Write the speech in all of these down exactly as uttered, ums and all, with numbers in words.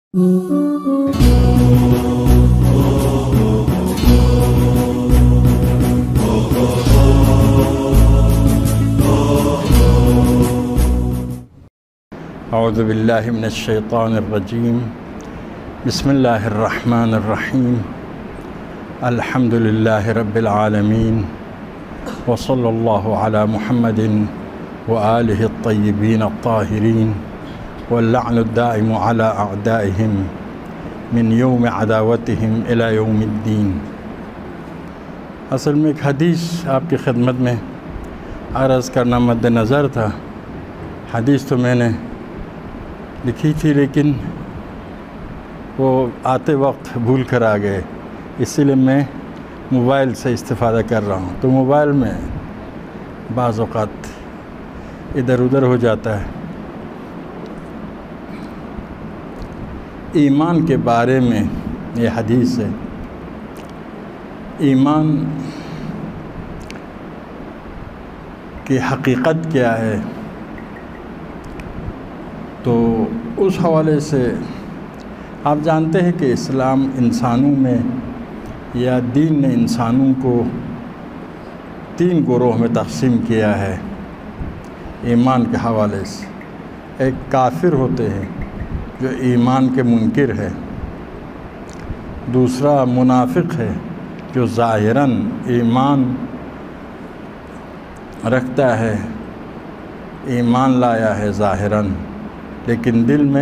اعوذ باللہ من الشیطان الرجیم بسم اللہ الرحمن الرحیم الحمد للہ رب العالمین وصلی اللہ علی محمد وآلہ الطیبین الطاہرین واللعن الدائم علی اعدائہم من یوم عداوتہم الی یوم الدین۔ اصل میں ایک حدیث آپ کی خدمت میں عرض کرنا مد نظر تھا۔ حدیث تو میں نے لکھی تھی لیکن وہ آتے وقت بھول کر آ گئے، اسی لیے میں موبائل سے استفادہ کر رہا ہوں، تو موبائل میں بعض اوقات ادھر ادھر ہو جاتا ہے۔ ایمان کے بارے میں یہ حدیث ہے۔ ایمان کی حقیقت کیا ہے، تو اس حوالے سے آپ جانتے ہیں کہ اسلام انسانوں میں یا دین نے انسانوں کو تین گروہ میں تقسیم کیا ہے ایمان کے حوالے سے۔ ایک کافر ہوتے ہیں جو ایمان کے منکر ہے، دوسرا منافق ہے جو ظاہراً ایمان رکھتا ہے، ایمان لایا ہے ظاہراً، لیکن دل میں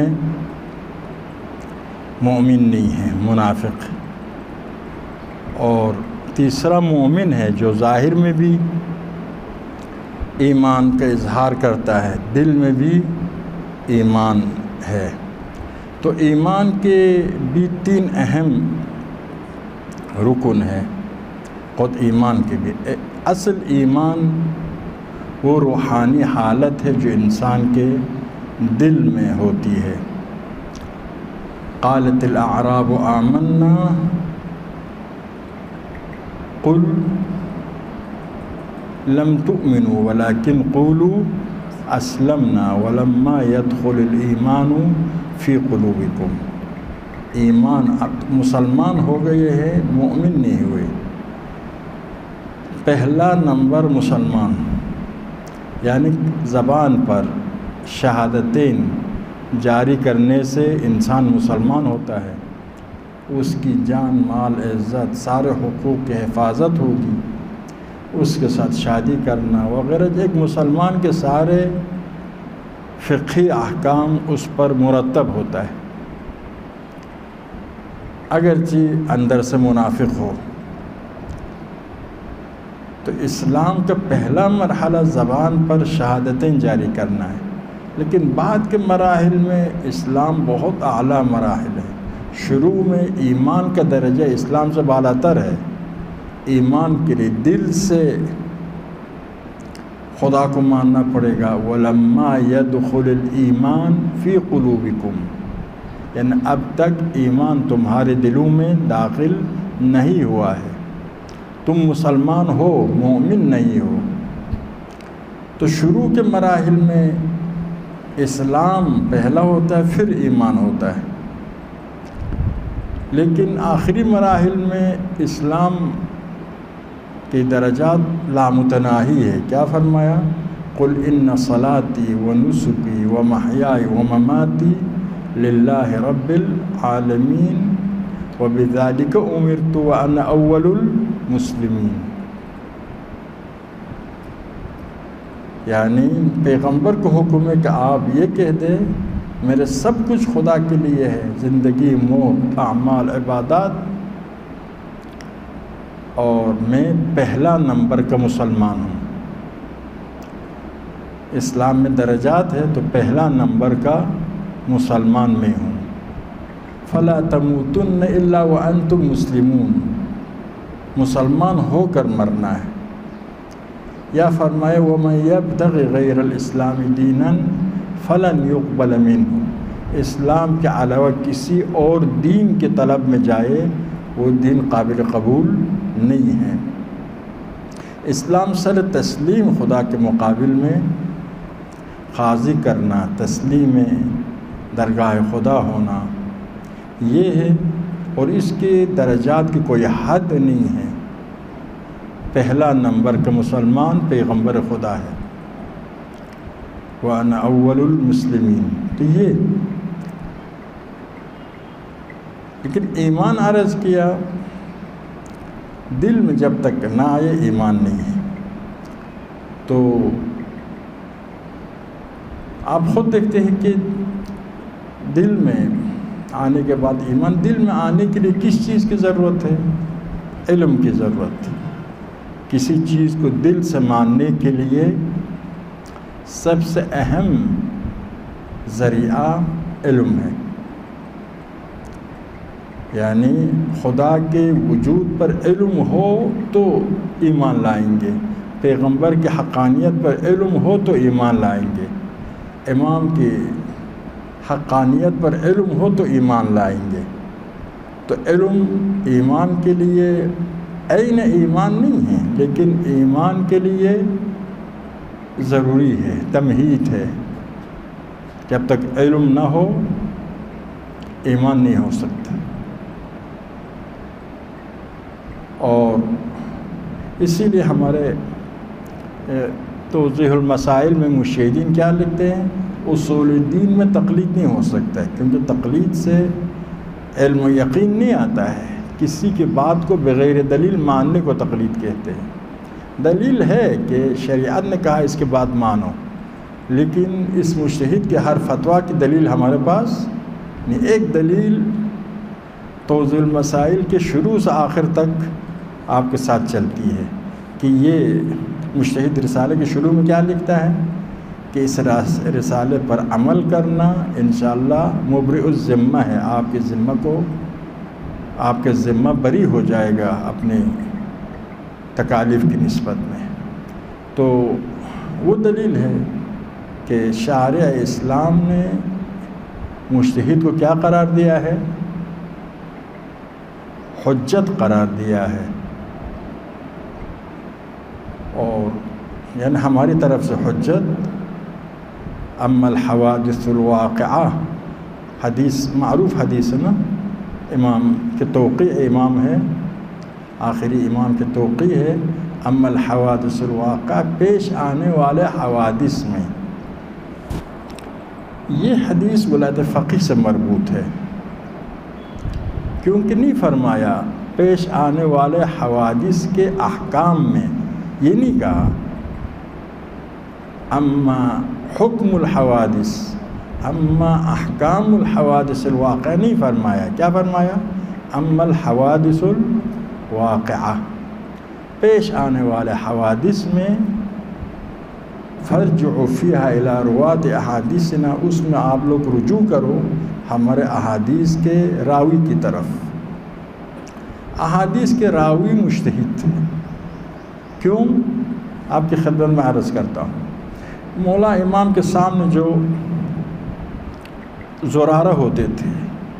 مومن نہیں ہے، منافق۔ اور تیسرا مومن ہے جو ظاہر میں بھی ایمان کا اظہار کرتا ہے، دل میں بھی ایمان ہے۔ تو ایمان کے بھی تین اہم رکن ہیں، خود ایمان کے بھی۔ اصل ایمان وہ روحانی حالت ہے جو انسان کے دل میں ہوتی ہے۔ قالت الاعراب آمنا قل لم تؤمنوا ولكن قولوا اسلمنا ولما يدخل الایمان فی قلوبکم۔ ایمان مسلمان ہو گئے ہیں، مومن نہیں ہوئے۔ پہلا نمبر مسلمان، یعنی زبان پر شہادتین جاری کرنے سے انسان مسلمان ہوتا ہے، اس کی جان مال عزت سارے حقوق کی حفاظت ہوگی، اس کے ساتھ شادی کرنا وغیرہ، ایک مسلمان کے سارے فقہی احکام اس پر مرتب ہوتا ہے، اگرچہ اندر سے منافق ہو۔ تو اسلام کا پہلا مرحلہ زبان پر شہادتیں جاری کرنا ہے، لیکن بعد کے مراحل میں اسلام بہت اعلیٰ مراحل ہے۔ شروع میں ایمان کا درجہ اسلام سے بالاتر ہے۔ ایمان کے لیے دل سے خدا کو ماننا پڑے گا۔ وَلَمَّا يَدْخُلِ الْإِيمَانُ فِي قُلُوبِكُمْ، یعنی اب تک ایمان تمہارے دلوں میں داخل نہیں ہوا ہے، تم مسلمان ہو، مومن نہیں ہو۔ تو شروع کے مراحل میں اسلام پہلا ہوتا ہے، پھر ایمان ہوتا ہے، لیکن آخری مراحل میں اسلام کی درجات لامتناہی ہے۔ کیا فرمایا؟ قُلْ إِنَّ صَلَاتِي وَنُسُكِي وَمَحْيَايَ وَمَمَاتِي لِلَّهِ رَبِّ الْعَالَمِينَ وَبِذَلِكَ أُمِرْتُ وَأَنَا أَوَّلُ الْمُسْلِمِينَ۔ یعنی پیغمبر کو حکم ہے کہ آپ یہ کہہ دیں میرے سب کچھ خدا کے لیے ہے، زندگی، موت، اعمال، عبادات، اور میں پہلا نمبر کا مسلمان ہوں۔ اسلام میں درجات ہے تو پہلا نمبر کا مسلمان میں ہوں۔ فَلَا تَمُوتُنَّ إِلَّا وَأَنْتُمْ مُسْلِمُونَ، مسلمان ہو کر مرنا ہے۔ یا فرمائے وَمَنْ يَبْتَغِ غَيْرَ الْإِسْلَامِ دِينًا فَلَنْ يُقْبَلَ مِنْهُ، اسلام کے علاوہ کسی اور دین کے طلب میں جائے وہ دین قابل قبول نہیں ہے۔ اسلام سر تسلیم خدا کے مقابل میں خاضع کرنا، تسلیم درگاہ خدا ہونا، یہ ہے، اور اس کے درجات کی کوئی حد نہیں ہے۔ پہلا نمبر کا مسلمان پیغمبر خدا ہے، وَأَنَا أَوَّلُ الْمُسْلِمِينَ۔ تو یہ لیکن ایمان عرض کیا، دل میں جب تک نہ آئے ایمان نہیں ہے۔ تو آپ خود دیکھتے ہیں کہ دل میں آنے کے بعد ایمان، دل میں آنے کے لیے کس چیز کی ضرورت ہے؟ علم کی ضرورت ہے۔ کسی چیز کو دل سے ماننے کے لیے سب سے اہم ذریعہ علم ہے، یعنی خدا کے وجود پر علم ہو تو ایمان لائیں گے، پیغمبر کی حقانیت پر علم ہو تو ایمان لائیں گے، امام کی حقانیت پر علم ہو تو ایمان لائیں گے۔ تو علم ایمان کے لیے عین ایمان نہیں ہے، لیکن ایمان کے لیے ضروری ہے، تمہید ہے۔ جب تک علم نہ ہو ایمان نہیں ہو سکتا۔ اور اسی لیے ہمارے توضیح المسائل میں مشہدین کیا لکھتے ہیں؟ اصول الدین میں تقلید نہیں ہو سکتا ہے، کیونکہ تقلید سے علم و یقین نہیں آتا ہے۔ کسی کی بات کو بغیر دلیل ماننے کو تقلید کہتے ہیں۔ دلیل ہے کہ شریعت نے کہا اس کے بعد مانو، لیکن اس مجتہد کے ہر فتویٰ کی دلیل ہمارے پاس نہیں۔ ایک دلیل توضیح المسائل کے شروع سے آخر تک آپ کے ساتھ چلتی ہے کہ یہ مجتہد رسالے کے شروع میں کیا لکھتا ہے کہ اس رسالے پر عمل کرنا انشاءاللہ مبرئ الذمہ ہے، آپ کے ذمہ کو آپ کے ذمہ بری ہو جائے گا اپنے تکالیف کی نسبت میں۔ تو وہ دلیل ہے کہ شارع اسلام نے مجتہد کو کیا قرار دیا ہے؟ حجت قرار دیا ہے، اور یعنی ہماری طرف سے حجت۔ اما الحوادث الواقعہ، حدیث معروف حدیث ہے نا، امام کے توقیع امام ہے، آخری امام کے توقیع ہے، اما الحوادث الواقعہ، پیش آنے والے حوادث میں۔ یہ حدیث ولایت فقیہ سے مربوط ہے، کیونکہ نہیں فرمایا پیش آنے والے حوادث کے احکام میں، یہ نہیں کہا اما حکم الحوادث، اما احکام الحوادث الواقعہ، نہیں فرمایا۔ کیا فرمایا؟ اما الحوادث الواقعہ، پیش آنے والے حوادث میں فرجعوا فیہا الی رواۃ احادیثنا، اس میں آپ لوگ رجوع کرو ہمارے احادیث کے راوی کی طرف۔ احادیث کے راوی مجتہد تھے، کیوں؟ آپ کی خدمت میں عرض کرتا ہوں۔ مولا امام کے سامنے جو زرارہ ہوتے تھے،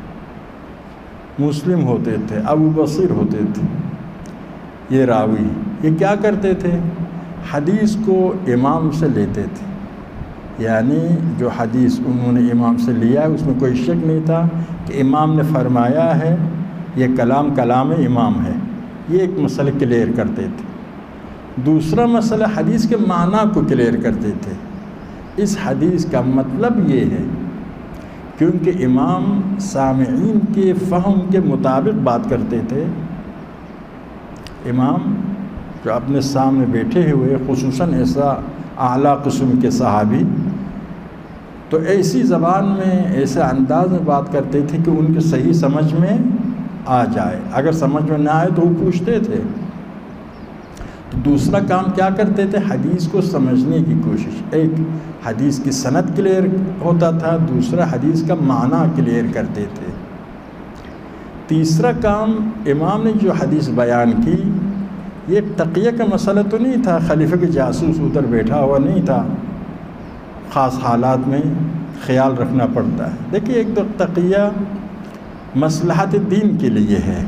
مسلم ہوتے تھے، ابو بصیر ہوتے تھے، یہ راوی، یہ کیا کرتے تھے؟ حدیث کو امام سے لیتے تھے، یعنی جو حدیث انہوں نے امام سے لیا ہے اس میں کوئی شک نہیں تھا کہ امام نے فرمایا ہے، یہ کلام کلام امام ہے۔ یہ ایک مسئلہ کلیئر کرتے تھے۔ دوسرا مسئلہ حدیث کے معنی کو کلیئر کرتے تھے، اس حدیث کا مطلب یہ ہے، کیونکہ امام سامعین کے فہم کے مطابق بات کرتے تھے۔ امام جو اپنے سامنے بیٹھے ہوئے، خصوصاً ایسا اعلیٰ قسم کے صحابی، تو ایسی زبان میں، ایسے انداز میں بات کرتے تھے کہ ان کے صحیح سمجھ میں آ جائے۔ اگر سمجھ میں نہ آئے تو وہ پوچھتے تھے۔ تو دوسرا کام کیا کرتے تھے؟ حدیث کو سمجھنے کی کوشش۔ ایک حدیث کی سند کلیئر ہوتا تھا، دوسرا حدیث کا معنی کلیئر کرتے تھے۔ تیسرا کام، امام نے جو حدیث بیان کی، یہ تقیہ کا مسئلہ تو نہیں تھا، خلیفہ کے جاسوس ادھر بیٹھا ہوا نہیں تھا، خاص حالات میں خیال رکھنا پڑتا ہے۔ دیکھیے، ایک تو تقیہ مصلحت دین کے لیے ہے،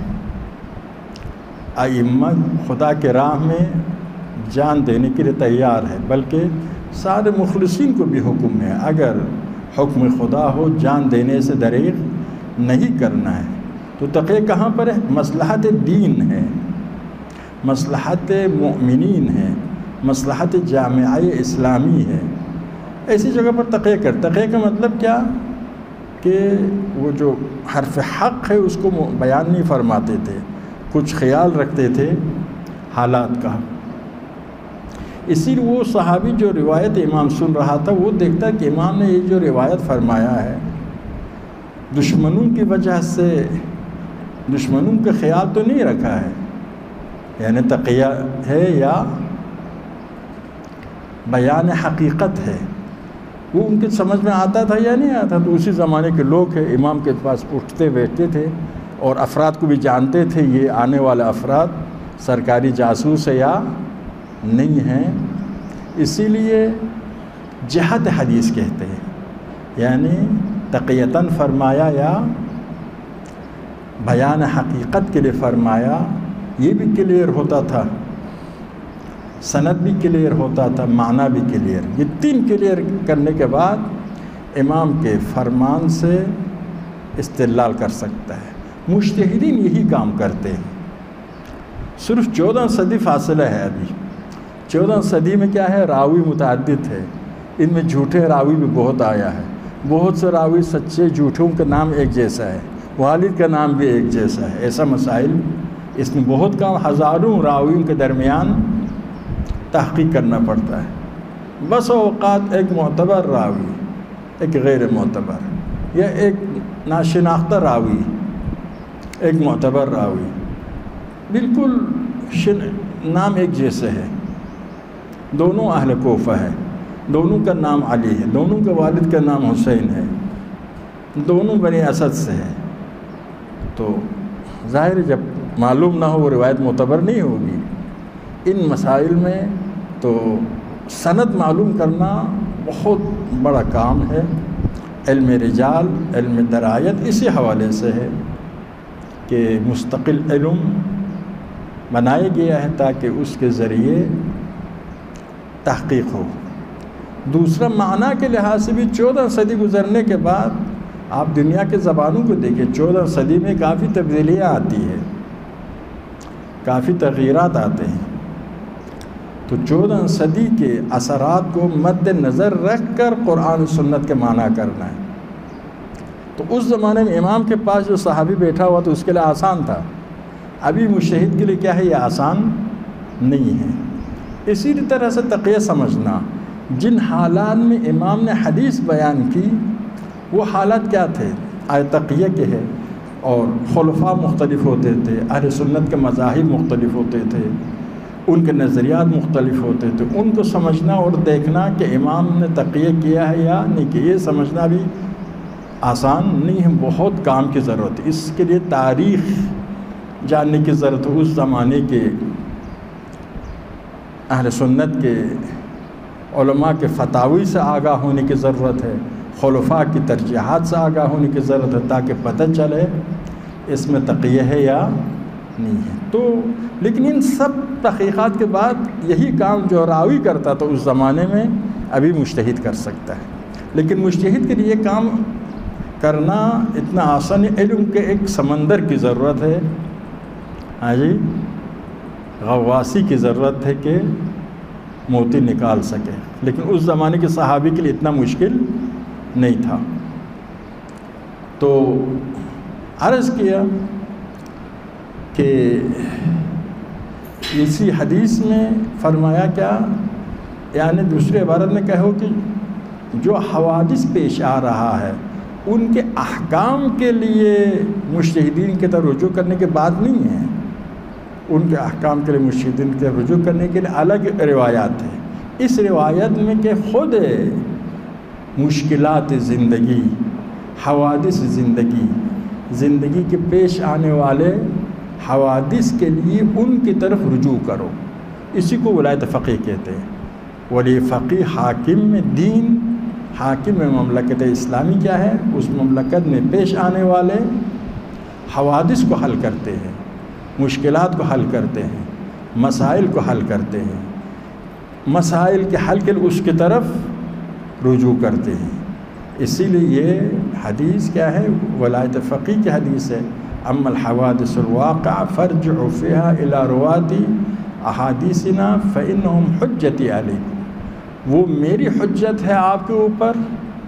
ائمہ خدا کے راہ میں جان دینے کے لیے تیار ہے، بلکہ سارے مخلصین کو بھی حکم ہے، اگر حکم خدا ہو جان دینے سے دریغ نہیں کرنا ہے۔ تو تقیہ کہاں پر ہے؟ مصلحت دین ہے، مصلحت مؤمنین ہے، مصلحت جامعہ اسلامی ہے، ایسی جگہ پر تقیہ کر۔ تقیہ کا مطلب کیا کہ وہ جو حرف حق ہے اس کو بیان نہیں فرماتے تھے، کچھ خیال رکھتے تھے حالات کا۔ اسی لیے وہ صحابی جو روایت امام سن رہا تھا وہ دیکھتا کہ امام نے یہ جو روایت فرمایا ہے دشمنوں کی وجہ سے، دشمنوں کا خیال تو نہیں رکھا ہے، یعنی تقیہ ہے یا بیان حقیقت ہے، وہ ان کے سمجھ میں آتا تھا یا نہیں آتا۔ تو اسی زمانے کے لوگ ہیں، امام کے پاس اٹھتے بیٹھتے تھے اور افراد کو بھی جانتے تھے یہ آنے والا افراد سرکاری جاسوس ہے یا نہیں ہیں، اسی لیے جہت حدیث کہتے ہیں، یعنی تقیتاً فرمایا یا بیان حقیقت کے لیے فرمایا، یہ بھی کلیئر ہوتا تھا، سند بھی کلیئر ہوتا تھا، معنی بھی کلیئر۔ یہ تین کلیئر کرنے کے بعد امام کے فرمان سے استدلال کر سکتا ہے۔ مجتہدین یہی کام کرتے ہیں۔ صرف چودہ صدی فاصلہ ہے ابھی، چودہ صدی میں کیا ہے، راوی متعدد ہے، ان میں جھوٹے راوی بھی بہت آیا ہے، بہت سے راوی سچے جھوٹوں کا نام ایک جیسا ہے، والد کا نام بھی ایک جیسا ہے، ایسا مسائل اس میں بہت کام، ہزاروں راویوں کے درمیان تحقیق کرنا پڑتا ہے۔ بس اوقات ایک معتبر راوی، ایک غیر معتبر، یا ایک ناشناختہ راوی، ایک معتبر راوی، بالکل نام ایک جیسے ہے، دونوں اہل کوفہ ہے، دونوں کا نام علی ہے، دونوں کے والد کا نام حسین ہے، دونوں بنی اسد سے ہے، تو ظاہر ہے جب معلوم نہ ہو وہ روایت معتبر نہیں ہوگی۔ ان مسائل میں تو سند معلوم کرنا بہت بڑا کام ہے۔ علم رجال، علم درایت اسی حوالے سے ہے کہ مستقل علم بنایا گیا ہے تاکہ اس کے ذریعے تحقیق ہو۔ دوسرا معنی کے لحاظ سے بھی چودہ صدی گزرنے کے بعد آپ دنیا کے زبانوں کو دیکھیں، چودہ صدی میں کافی تبدیلیاں آتی ہیں، کافی تغیرات آتے ہیں۔ تو چودہ صدی کے اثرات کو مد نظر رکھ کر قرآن و سنت کے معنی کرنا ہے۔ تو اس زمانے میں امام کے پاس جو صحابی بیٹھا ہوا تو اس کے لیے آسان تھا، ابھی مجتہد کے لیے کیا ہے، یہ آسان نہیں ہے۔ اسی طرح سے تقیہ سمجھنا، جن حالات میں امام نے حدیث بیان کی وہ حالات کیا تھے، آئے تقیہ کے ہے، اور خلفاء مختلف ہوتے تھے، اہل سنت کے مذاہب مختلف ہوتے تھے، ان کے نظریات مختلف ہوتے تھے، ان کو سمجھنا اور دیکھنا کہ امام نے تقیہ کیا ہے یا نہیں کیا، یہ سمجھنا بھی آسان نہیں ہے، بہت کام کی ضرورت ہے۔ اس کے لیے تاریخ جاننے کی ضرورت ہے، اس زمانے کے اہل سنت کے علماء کے فتاوی سے آگاہ ہونے کی ضرورت ہے، خلفاء کی ترجیحات سے آگاہ ہونے کی ضرورت ہے، تاکہ پتہ چلے اس میں تقیہ ہے یا نہیں ہے۔ تو لیکن ان سب تحقیقات کے بعد یہی کام جو راوی کرتا تھا اس زمانے میں ابھی مجتہد کر سکتا ہے، لیکن مجتہد کے لیے کام کرنا اتنا آسان ہے، علم کے ایک سمندر کی ضرورت ہے، ہاں جی، غواصی کی ضرورت ہے کہ موتی نکال سکے، لیکن اس زمانے کے صحابی کے لیے اتنا مشکل نہیں تھا۔ تو عرض کیا کہ اسی حدیث میں فرمایا کیا، یعنی دوسری عبارت میں کہو کہ جو حوادث پیش آ رہا ہے ان کے احکام کے لیے مجتہدین کی طرف رجوع کرنے کے بعد نہیں ہے، ان کے احکام کے لیے مجتہدین کی طرف رجوع کرنے کے لیے الگ روایات ہیں۔ اس روایت میں کہ خود مشکلات زندگی، حوادث زندگی، زندگی کے پیش آنے والے حوادث کے لیے ان کی طرف رجوع کرو، اسی کو ولایت فقیہ کہتے ہیں۔ ولی فقیہ حاکم میں دین، حاکم میں مملکت اسلامی کیا ہے، اس مملکت میں پیش آنے والے حوادث کو حل کرتے ہیں، مشکلات کو حل کرتے ہیں، مسائل کو حل کرتے ہیں، مسائل کے حل کے لیے اس کی طرف رجوع کرتے ہیں۔ اسی لیے یہ حدیث کیا ہے؟ ولایت فقی کی حدیث ہے، اما الحوادث الواقع فرجع فيها الى روات احادیثنا فانهم حجتی علیکم، وہ میری حجت ہے آپ کے اوپر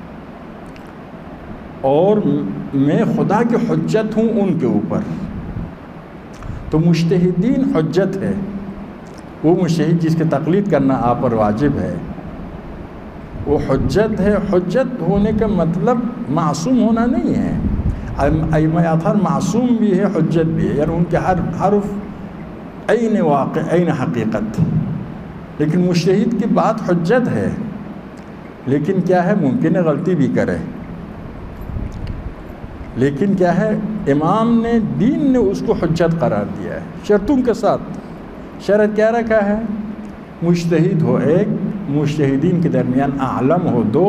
اور میں خدا کی حجت ہوں ان کے اوپر۔ تو مجتہدین حجت ہے، وہ مجتہد جس کی تقلید کرنا آپ پر واجب ہے وہ حجت ہے۔ حجت ہونے کا مطلب معصوم ہونا نہیں ہے، ائمہ اطہار معصوم بھی ہے، حجت بھی ہے، یعنی ان کے ہر حرف عین واقع عین حقیقت، لیکن مجتہد کی بات حجت ہے، لیکن کیا ہے ممکن ہے غلطی بھی کرے، لیکن کیا ہے امام نے دین نے اس کو حجت قرار دیا ہے شرطوں کے ساتھ۔ شرط کیا رکھا ہے؟ مجتہد ہو ایک، مجتہدین کے درمیان اعلم ہو دو،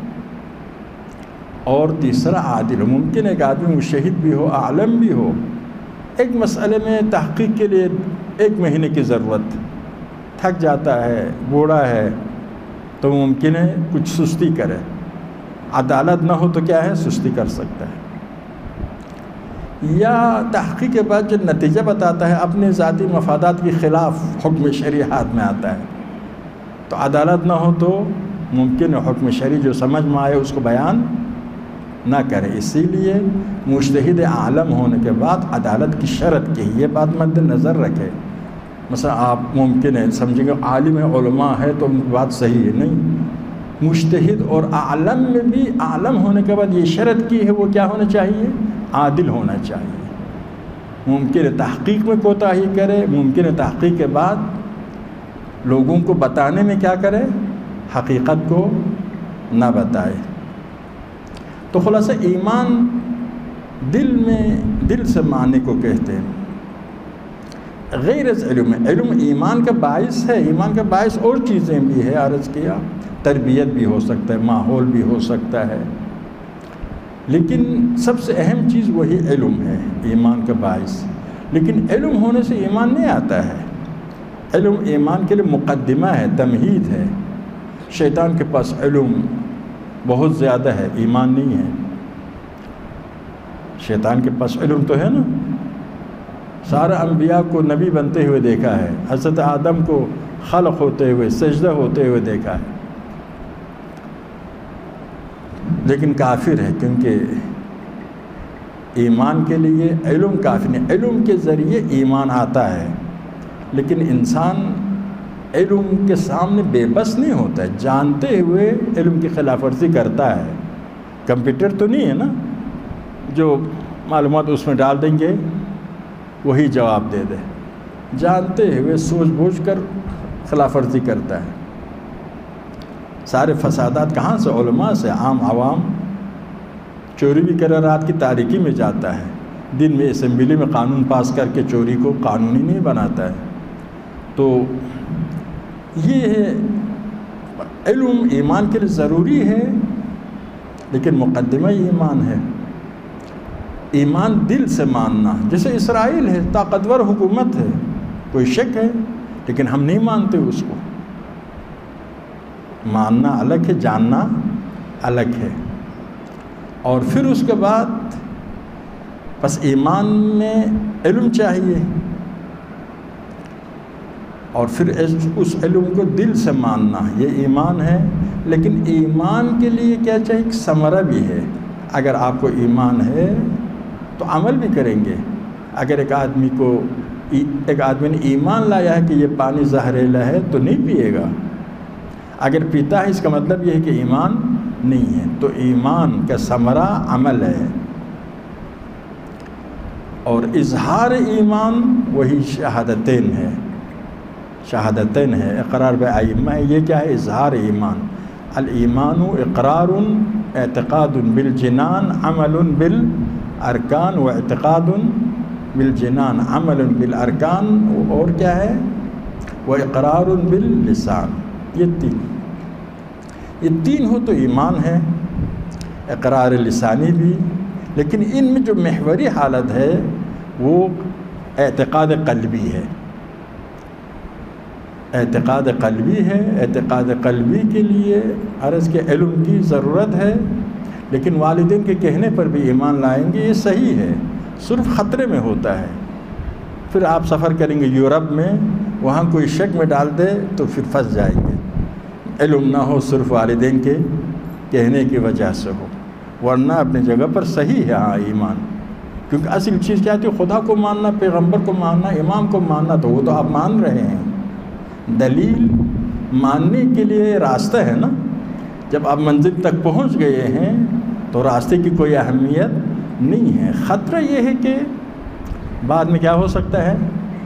اور تیسرا عادل ہو۔ ممکن ہے ایک آدمی مجتہد بھی ہو اعلم بھی ہو، ایک مسئلے میں تحقیق کے لیے ایک مہینے کی ضرورت، تھک جاتا ہے، بوڑھا ہے، تو ممکن ہے کچھ سستی کرے، عدالت نہ ہو تو کیا ہے سستی کر سکتا ہے، یا تحقیق کے بعد جو نتیجہ بتاتا ہے اپنے ذاتی مفادات کے خلاف حکم شرعی ہاتھ میں آتا ہے، تو عدالت نہ ہو تو ممکن ہے حکم شرعی جو سمجھ میں آئے اس کو بیان نہ کرے۔ اسی لیے مجتہد عالم ہونے کے بعد عدالت کی شرط کی یہ بات مد نظر رکھے۔ مثلا آپ ممکن ہے سمجھیں گے عالم علماء ہے تو ان کی بات صحیح ہے، نہیں، مجتہد اور عالم میں بھی عالم ہونے کے بعد یہ شرط کی ہے وہ کیا ہونا چاہیے؟ عادل ہونا چاہیے۔ ممکن ہے تحقیق میں کوتاہی کرے، ممکن ہے تحقیق کے بعد لوگوں کو بتانے میں کیا کرے؟ حقیقت کو نہ بتائے۔ تو خلاصہ ایمان دل میں دل سے ماننے کو کہتے ہیں، غیر از علم۔ علم ایمان کا باعث ہے، ایمان کا باعث اور چیزیں بھی ہے، عرض کیا تربیت بھی ہو سکتا ہے، ماحول بھی ہو سکتا ہے، لیکن سب سے اہم چیز وہی علم ہے ایمان کا باعث۔ لیکن علم ہونے سے ایمان نہیں آتا ہے، علم ایمان کے لیے مقدمہ ہے، تمہید ہے۔ شیطان کے پاس علم بہت زیادہ ہے، ایمان نہیں ہے۔ شیطان کے پاس علم تو ہے نا، سارے انبیاء کو نبی بنتے ہوئے دیکھا ہے، حضرت آدم کو خلق ہوتے ہوئے سجدہ ہوتے ہوئے دیکھا ہے، لیکن کافر ہے، کیونکہ ایمان کے لیے علم کافی نہیں۔ علم کے ذریعے ایمان آتا ہے، لیکن انسان علم کے سامنے بے بس نہیں ہوتا ہے، جانتے ہوئے علم کی خلاف ورزی کرتا ہے۔ کمپیوٹر تو نہیں ہے نا جو معلومات اس میں ڈال دیں گے وہی جواب دے دے، جانتے ہوئے سوچ بوجھ کر خلاف ورزی کرتا ہے۔ سارے فسادات کہاں سے؟ علماء سے۔ عام عوام چوری بھی کرے، رات کی تاریکی میں جاتا ہے، دن میں اسمبلی میں قانون پاس کر کے چوری کو قانونی نہیں بناتا ہے۔ تو یہ ہے علم ایمان کے لیے ضروری ہے، لیکن مقدمہ ایمان ہے۔ ایمان دل سے ماننا، جیسے اسرائیل ہے، طاقتور حکومت ہے، کوئی شک ہے، لیکن ہم نہیں مانتے اس کو۔ ماننا الگ ہے، جاننا الگ ہے۔ اور پھر اس کے بعد بس ایمان میں علم چاہیے، اور پھر اس علم کو دل سے ماننا، یہ ایمان ہے۔ لیکن ایمان کے لیے کیا چاہیے؟ ایک ثمرہ بھی ہے۔ اگر آپ کو ایمان ہے تو عمل بھی کریں گے۔ اگر ایک آدمی کو ایک آدمی نے ایمان لایا ہے کہ یہ پانی زہریلا ہے تو نہیں پیے گا، اگر پیتا ہے اس کا مطلب یہ ہے کہ ایمان نہیں ہے۔ تو ایمان کا ثمرہ عمل ہے، اور اظہار ایمان وہی شہادتین ہے، شہادتین ہے، اقرار بائمہ ہے۔ یہ کیا ہے؟ اظہار ایمان۔ الایمان اقرار اعتقاد بالجنان عمل بالارکان، و اعتقاد بالجنان عمل بالارکان، اور کیا ہے؟ و اقرار باللسان۔ یہ تین یہ تین ہو تو ایمان ہے، اقرار لسانی بھی، لیکن ان میں جو محوری حالت ہے وہ اعتقاد قلبی ہے۔ اعتقاد قلبی ہے، اعتقاد قلبی کے لیے عرض کے علم کی ضرورت ہے، لیکن والدین کے کہنے پر بھی ایمان لائیں گے یہ صحیح ہے، صرف خطرے میں ہوتا ہے۔ پھر آپ سفر کریں گے یورپ میں، وہاں کوئی شک میں ڈال دے تو پھر پھنس جائیں گے۔ علم نہ ہو، صرف والدین کے کہنے کی وجہ سے ہو، ورنہ اپنی جگہ پر صحیح ہے ہاں ایمان، کیونکہ اصل چیز کیا ہے؟ خدا کو ماننا، پیغمبر کو ماننا، امام کو ماننا، تو وہ تو آپ مان رہے ہیں۔ دلیل ماننے کے لیے راستہ ہے نا، جب آپ منزل تک پہنچ گئے ہیں تو راستے کی کوئی اہمیت نہیں ہے۔ خطرہ یہ ہے کہ بعد میں کیا ہو سکتا ہے؟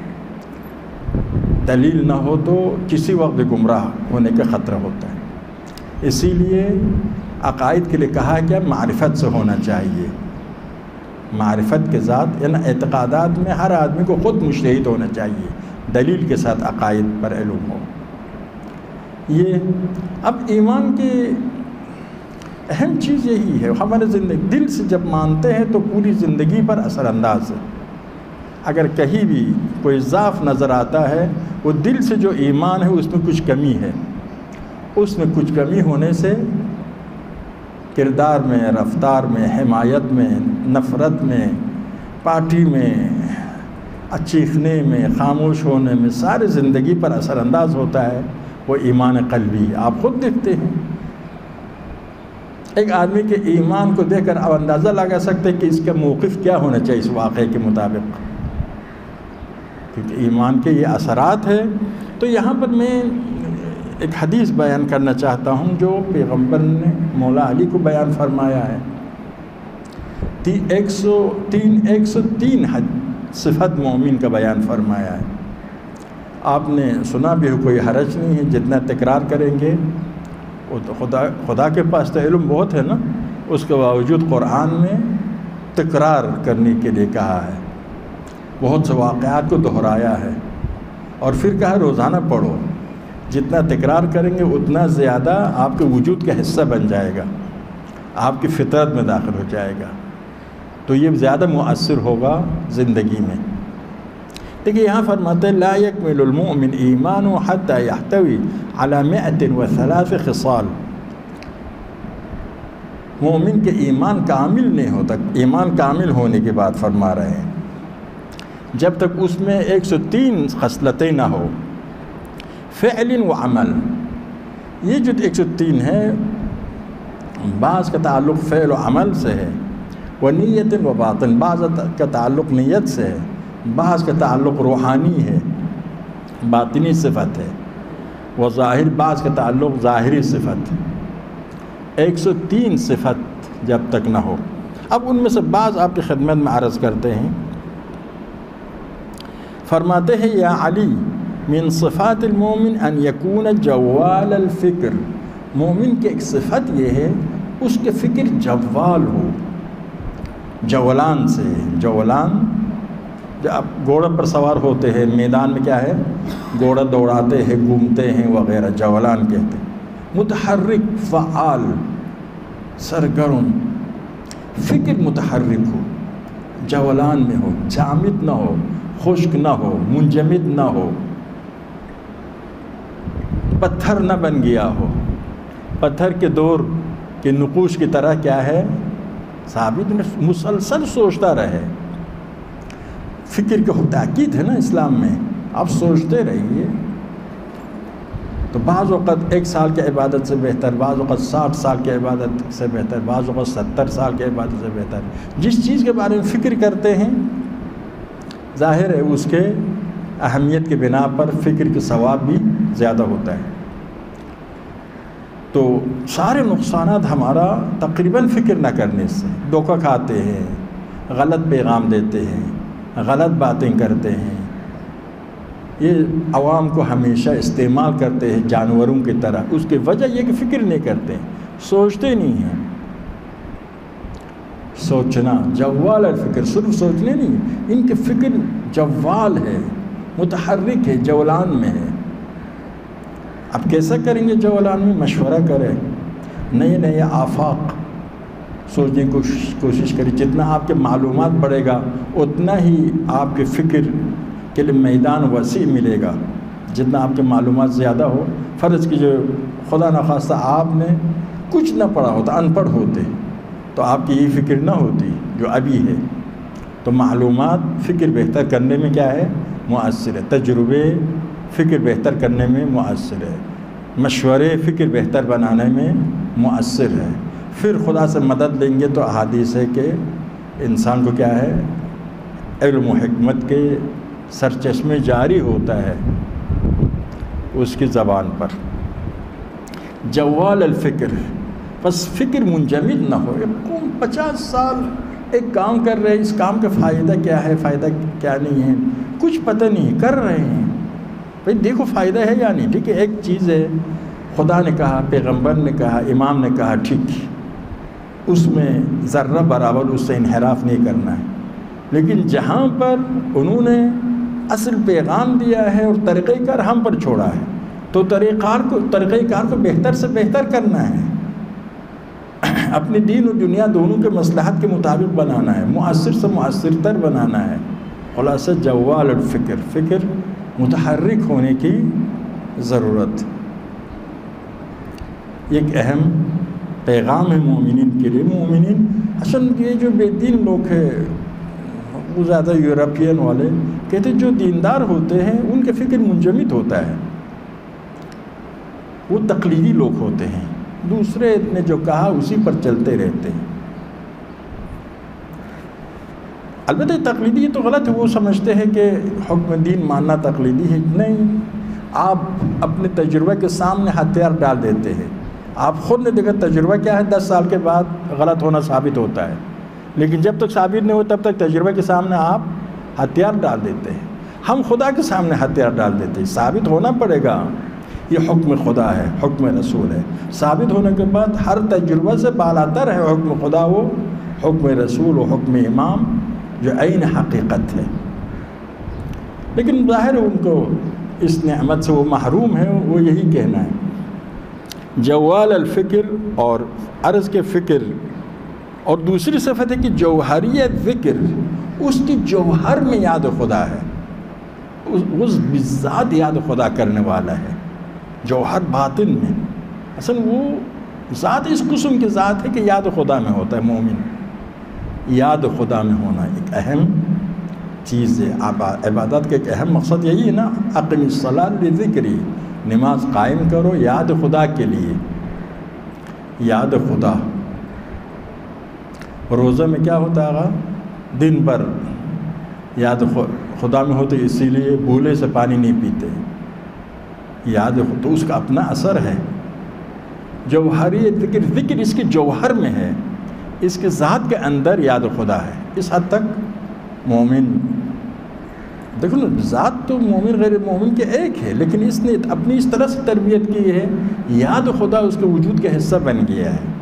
دلیل نہ ہو تو کسی وقت گمراہ ہونے کا خطرہ ہوتا ہے۔ اسی لیے عقائد کے لیے کہا کہ معرفت سے ہونا چاہیے، معرفت کے ذات، یعنی اعتقادات میں ہر آدمی کو خود مجتہد ہونا چاہیے، دلیل کے ساتھ عقائد پر علم ہو۔ یہ اب ایمان کی اہم چیز یہی ہے، ہمارے زندگی دل سے جب مانتے ہیں تو پوری زندگی پر اثر انداز ہے۔ اگر کہیں بھی کوئی ضعف نظر آتا ہے، وہ دل سے جو ایمان ہے اس میں کچھ کمی ہے، اس میں کچھ کمی ہونے سے کردار میں، رفتار میں، حمایت میں، نفرت میں، پارٹی میں، چیخنے میں، خاموش ہونے میں، سارے زندگی پر اثر انداز ہوتا ہے وہ ایمان قلبی۔ آپ خود دیکھتے ہیں ایک آدمی کے ایمان کو دیکھ کر آپ اندازہ لگا سکتے کہ اس کا موقف کیا ہونا چاہیے اس واقعے کے مطابق، کیونکہ ایمان کے یہ اثرات ہیں۔ تو یہاں پر میں ایک حدیث بیان کرنا چاہتا ہوں جو پیغمبر نے مولا علی کو بیان فرمایا ہے۔ ایک سو تین ایک سو تین صفت مومن کا بیان فرمایا ہے۔ آپ نے سنا بھی ہو، کوئی حرج نہیں ہے، جتنا تکرار کریں گے وہ تو خدا خدا کے پاس تو علم بہت ہے نا، اس کے باوجود قرآن میں تکرار کرنے کے لیے کہا ہے، بہت سے واقعات کو دہرایا ہے، اور پھر کہا روزانہ پڑھو، جتنا تکرار کریں گے اتنا زیادہ آپ کے وجود کا حصہ بن جائے گا، آپ کی فطرت میں داخل ہو جائے گا، تو یہ زیادہ مؤثر ہوگا زندگی میں۔ دیکھیے یہاں فرماتے ہیں لا یکمل المؤمن ایمان حتی یحتوی علی مئۃ و ثلاث خصال، مومن کے ایمان کامل نہیں ہوتا، ایمان کامل ہونے کے بعد فرما رہے ہیں جب تک اس میں ایک سو تین خصلتیں نہ ہو، فعل و عمل۔ یہ جو ایک سو تین ہے بعض کا تعلق فعل و عمل سے ہے، و نیت و باطن، بعض کا تعلق نیت سے ہے، بعض کا تعلق روحانی ہے، باطنی صفت ہے، و ظاہر، بعض کا تعلق ظاہری صفت۔ ایک سو تین صفت جب تک نہ ہو، اب ان میں سے بعض آپ کی خدمت میں عرض کرتے ہیں۔ فرماتے ہیں یا علی من صفات المومن ان یکون جوال الفکر، مومن کی ایک صفت یہ ہے اس کے فکر جوال ہو، جولان سے، جولان جب آپ گھوڑے پر سوار ہوتے ہیں میدان میں کیا ہے، گھوڑا دوڑاتے ہیں، گھومتے ہیں وغیرہ، جولان کہتے ہیں۔ متحرک، فعال، سرگرم، فکر متحرک ہو، جولان میں ہو، جامد نہ ہو، خشک نہ ہو، منجمد نہ ہو، پتھر نہ بن گیا ہو، پتھر کے دور کے نقوش کی طرح کیا ہے، ثابت، مسلسل سوچتا رہے۔ فکر کا تاکید ہے نا اسلام میں، آپ سوچتے رہیے۔ تو بعض اوقات ایک سال کی عبادت سے بہتر، بعض اوقات ساٹھ سال کی عبادت سے بہتر، بعض اوقات ستر سال کی عبادت سے بہتر۔ جس چیز کے بارے میں فکر کرتے ہیں ظاہر ہے اس کے اہمیت کے بنا پر فکر کے ثواب بھی زیادہ ہوتا ہے۔ تو سارے نقصانات ہمارا تقریباً فکر نہ کرنے سے، دھوکہ کھاتے ہیں، غلط پیغام دیتے ہیں، غلط باتیں کرتے ہیں، یہ عوام کو ہمیشہ استعمال کرتے ہیں جانوروں کی طرح۔ اس کی وجہ یہ کہ فکر نہیں کرتے، سوچتے نہیں ہیں۔ سوچنا، جوال الفکر، صرف سوچنے نہیں، ان کے فکر جوال ہے، متحرک ہے، جولان میں ہے۔ اب کیسا کریں گے جولان میں؟ مشورہ کریں، نئے نئے آفاق سوچنے کی کوشش کوشش کریں۔ جتنا آپ کے معلومات بڑھے گا اتنا ہی آپ کے فکر کے لیے میدان وسیع ملے گا۔ جتنا آپ کے معلومات زیادہ ہو، فرض کیجیے خدا نخواستہ آپ نے کچھ نہ پڑھا ہوتا، ان پڑھ ہوتے، تو آپ کی یہ فکر نہ ہوتی جو ابھی ہے. تو معلومات فکر بہتر کرنے میں کیا ہے؟ مؤثر ہے. تجربے فکر بہتر کرنے میں مؤثر ہے. مشورے فکر بہتر بنانے میں مؤثر ہے. پھر خدا سے مدد لیں گے تو احادیث ہے کہ انسان کو کیا ہے؟ علم و حکمت کے سرچشمے جاری ہوتا ہے اس کی زبان پر. جوال الفکر، بس فکر منجمد نہ ہو. کون پچاس سال ایک کام کر رہے ہیں، اس کام کا فائدہ کیا ہے، فائدہ کیا نہیں ہے، کچھ پتہ نہیں، کر رہے ہیں. بھئی دیکھو فائدہ ہے یا نہیں. ٹھیک ہے، ایک چیز ہے خدا نے کہا، پیغمبر نے کہا، امام نے کہا، ٹھیک، اس میں ذرہ برابر اس سے انحراف نہیں کرنا ہے. لیکن جہاں پر انہوں نے اصل پیغام دیا ہے اور طریقہ کار ہم پر چھوڑا ہے، تو طریقہ کار کو طریقہ کار کو بہتر سے بہتر کرنا ہے، اپنے دین و دنیا دونوں کے مصلحت کے مطابق بنانا ہے، مؤثر سے مؤثر تر بنانا ہے. خلاصہ جوال الفکر، فکر متحرک ہونے کی ضرورت. ایک اہم پیغام ہے مومنین کے لیے. مومنین اصل یہ جو بے دین لوگ ہیں، وہ زیادہ یورپین والے کہتے ہیں جو دیندار ہوتے ہیں ان کے فکر منجمد ہوتا ہے، وہ تقلیدی لوگ ہوتے ہیں، دوسرے نے جو کہا اسی پر چلتے رہتے ہیں. البتہ تقلیدی تو غلط ہے، وہ سمجھتے ہیں کہ حکم دین ماننا تقلیدی ہے. نہیں، آپ اپنے تجربہ کے سامنے ہتھیار ڈال دیتے ہیں. آپ خود نے دیکھا تجربہ کیا ہے، دس سال کے بعد غلط ہونا ثابت ہوتا ہے، لیکن جب تک ثابت نہیں ہو تب تک تجربہ کے سامنے آپ ہتھیار ڈال دیتے ہیں. ہم خدا کے سامنے ہتھیار ڈال دیتے ہیں. ثابت ہونا پڑے گا یہ حکم خدا ہے، حکم رسول ہے. ثابت ہونے کے بعد ہر تجربہ سے بالاتر ہے حکم خدا، وہ حکم رسول و حکم امام جو عین حقیقت ہے. لیکن ظاہر ان کو اس نعمت سے وہ محروم ہے. وہ یہی کہنا ہے جوال الفکر اور عرض کے فکر. اور دوسری صفت ہے کہ جوہریت ذکر، اس کی جوہر میں یاد خدا ہے، اس بذات یاد خدا کرنے والا ہے. جوہر باطن میں اصل وہ ذات اس قسم کی ذات ہے کہ یاد خدا میں ہوتا ہے. مومن یاد خدا میں ہونا ایک اہم چیز ہے. عبادت کا ایک اہم مقصد یہی ہے نا، اقم الصلاۃ لذکری، نماز قائم کرو یاد خدا کے لیے. یاد خدا. روزہ میں کیا ہوتا ہے؟ دن بھر یاد خدا میں ہوتے، اسی لیے بھولے سے پانی نہیں پیتے. یاد تو اس کا اپنا اثر ہے. جوہری ذکر، ذکر اس کے جوہر میں ہے، اس کے ذات کے اندر یاد خدا ہے. اس حد تک مومن، دیکھو نا، ذات تو مومن غیر مومن کے ایک ہے، لیکن اس نے اپنی اس طرح سے تربیت کی ہے، یاد خدا اس کے وجود کا حصہ بن گیا ہے.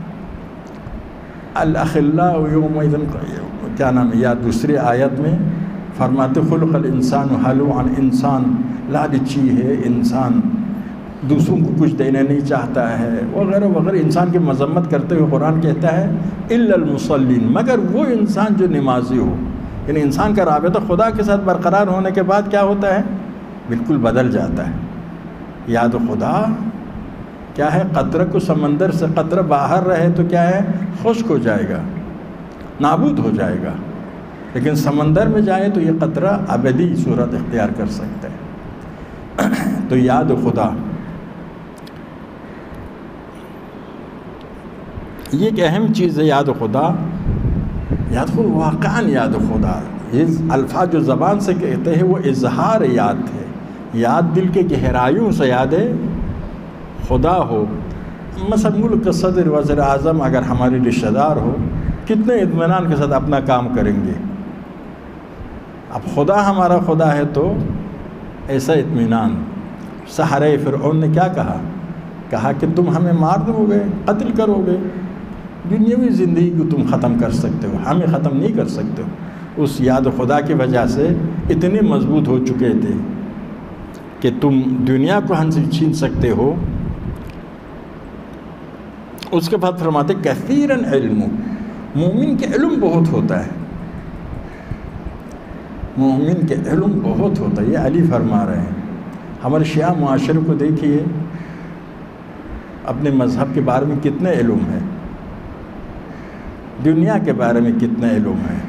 الاخلاء یومئذ، کیا نام ہے، یا دوسری آیت میں فرماتے خلق الانسان حلوعا، انسان لالچی ہے، انسان دوسروں کو کچھ دینا نہیں چاہتا ہے وغیرہ وغیرہ. انسان کی مذمت کرتے ہوئے قرآن کہتا ہے الا المصلین، مگر وہ انسان جو نمازی ہو. یعنی انسان کا رابطہ خدا کے ساتھ برقرار ہونے کے بعد کیا ہوتا ہے؟ بالکل بدل جاتا ہے. یاد خدا کیا ہے؟ قطرہ کو سمندر سے قطرہ باہر رہے تو کیا ہے؟ خشک ہو جائے گا، نابود ہو جائے گا. لیکن سمندر میں جائے تو یہ قطرہ ابدی صورت اختیار کر سکتا ہے. تو یاد خدا یہ ایک اہم چیز ہے. یاد خدا، یاد خدا واقعاً یاد خدا، یہ الفاظ جو زبان سے کہتے ہیں وہ اظہار یاد ہے. یاد دل کے گہرائیوں سے یاد خدا ہو. مثلا ملک کا صدر، وزیر اعظم اگر ہمارے رشتہ دار ہو، کتنے اطمینان کے ساتھ اپنا کام کریں گے. اب خدا ہمارا خدا ہے تو ایسا اطمینان. سحرہ فرعون نے کیا کہا؟ کہا کہ تم ہمیں مار دو گے، قتل کرو گے، دنیاوی زندگی کو تم ختم کر سکتے ہو، ہمیں ختم نہیں کر سکتے ہو. اس یاد خدا کی وجہ سے اتنے مضبوط ہو چکے تھے کہ تم دنیا کو ہم سے چھین سکتے ہو. اس کے بعد فرماتے کثیراً علم، مومن کے علم بہت ہوتا ہے، مومن کے علم بہت ہوتا ہے. یہ علی فرما رہے ہیں. ہمارے شیعہ معاشرے کو دیکھیے، اپنے مذہب کے بارے میں کتنے علم ہے. دنیا کے بارے میں کتنا علم ہے،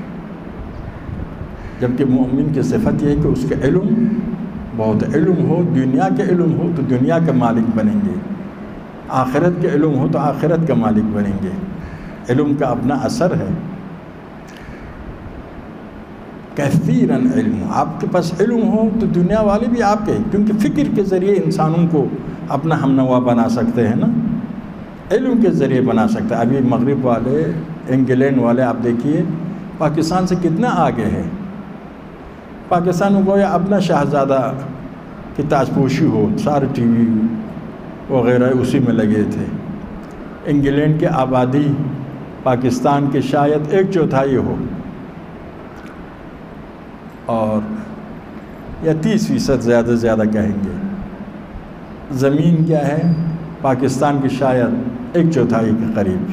جبکہ مومن کی صفت یہ ہے کہ اس کے علم بہت علم ہو، دنیا کے علم ہو تو دنیا کے مالک بنیں گے، آخرت کے علم ہو تو آخرت کا مالک بنیں گے۔ علم کا اپنا اثر ہے۔ کثیراً علم، آپ کے پاس علم ہو تو دنیا والے بھی آپ کے، کیونکہ فکر کے ذریعے انسانوں کو اپنا ہم نوا بنا سکتے ہیں نا، علم کے ذریعے بنا سکتے ہیں۔ ابھی مغرب والے، انگلینڈ والے آپ دیکھیے پاکستان سے کتنا آگے ہے۔ پاکستان میں گویا اپنا شہزادہ کی تاجپوشی ہو، سارے ٹی وی وغیرہ اسی میں لگے تھے۔ انگلینڈ کی آبادی پاکستان کے شاید ایک چوتھائی ہو، اور یا تیس فیصد زیادہ سے زیادہ کہیں گے۔ زمین کیا ہے پاکستان کی شاید ایک چوتھائی کے قریب،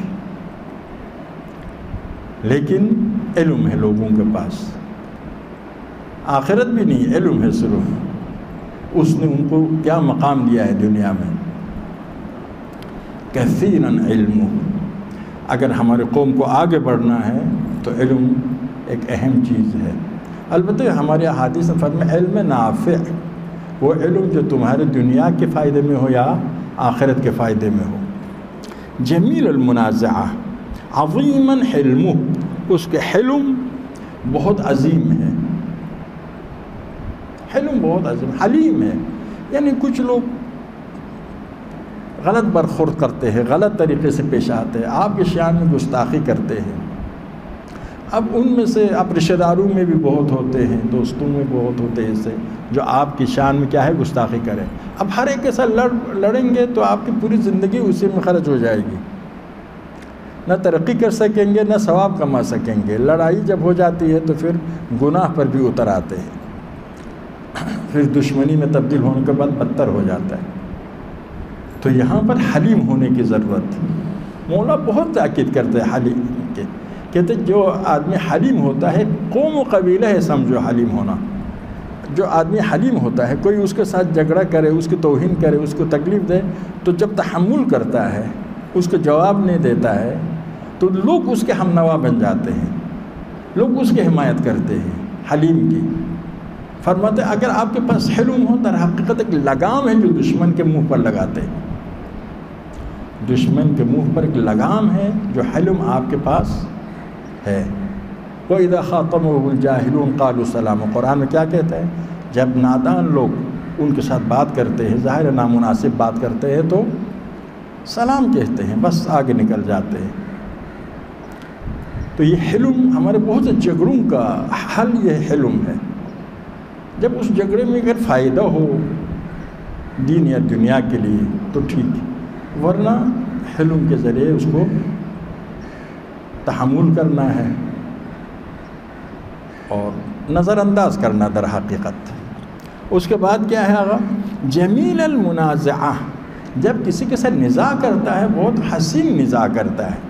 لیکن علم ہے لوگوں کے پاس، آخرت بھی نہیں، علم ہے صرف۔ اس نے ان کو کیا مقام دیا ہے دنیا میں؟ کثیراً علم۔ اگر ہمارے قوم کو آگے بڑھنا ہے تو علم ایک اہم چیز ہے۔ البتہ ہمارے احادیث میں فرمایا علم نافع، وہ علم جو تمہارے دنیا کے فائدے میں ہو یا آخرت کے فائدے میں ہو۔ جمیل المنازعہ عظیماً حلمہ، اس کے حلم بہت عظیم ہے، حلم بہت عظیم، حلیم ہے۔ یعنی کچھ لوگ غلط برخورد کرتے ہیں، غلط طریقے سے پیش آتے ہیں، آپ کے شان میں گستاخی کرتے ہیں۔ اب ان میں سے اب رشتہ داروں میں بھی بہت ہوتے ہیں، دوستوں میں بہت ہوتے ہیں ایسے جو آپ کی شان میں کیا ہے گستاخی کریں۔ اب ہر ایک کے ساتھ لڑ لڑیں گے تو آپ کی پوری زندگی اسی میں خرچ ہو جائے گی، نہ ترقی کر سکیں گے نہ ثواب کما سکیں گے۔ لڑائی جب ہو جاتی ہے تو پھر گناہ پر بھی اتر آتے ہیں، پھر دشمنی میں تبدیل ہونے کے بعد بدتر ہو جاتا ہے۔ تو یہاں پر حلیم ہونے کی ضرورت، مولا بہت تاکید کرتے ہیں حلیم کے، کہتے جو آدمی حلیم ہوتا ہے، قوم و قبیلہ ہے سمجھو حلیم ہونا۔ جو آدمی حلیم ہوتا ہے، کوئی اس کے ساتھ جھگڑا کرے، اس کی توہین کرے، اس کو تکلیف دے، تو جب تحمل کرتا ہے، اس کو جواب نہیں دیتا ہے، تو لوگ اس کے ہم نوا بن جاتے ہیں، لوگ اس کی حمایت کرتے ہیں حلیم کی۔ فرماتے ہیں اگر آپ کے پاس حلم ہو، در حقیقت ایک لگام ہے جو دشمن کے منہ پر لگاتے ہیں، دشمن کے منہ پر ایک لگام ہے جو حلم آپ کے پاس ہے۔ وَإِذَا خَاطَبَهُمُ الْجَاهِلُونَ قَالُوا سَلَامًا، قرآن میں کیا کہتا ہے؟ جب نادان لوگ ان کے ساتھ بات کرتے ہیں، ظاہر نامناسب بات کرتے ہیں، تو سلام کہتے ہیں، بس آگے نکل جاتے ہیں۔ تو یہ حلم ہمارے بہت سے جھگڑوں کا حل یہ حلم ہے۔ جب اس جھگڑے میں اگر فائدہ ہو دین یا دنیا کے لیے تو ٹھیک، ورنہ حلم کے ذریعے اس کو تحمل کرنا ہے اور نظر انداز کرنا در حقیقت۔ اس کے بعد کیا ہے آگا؟ جمیل المنازعہ، جب کسی کے ساتھ نزاع کرتا ہے بہت حسین نزاع کرتا ہے،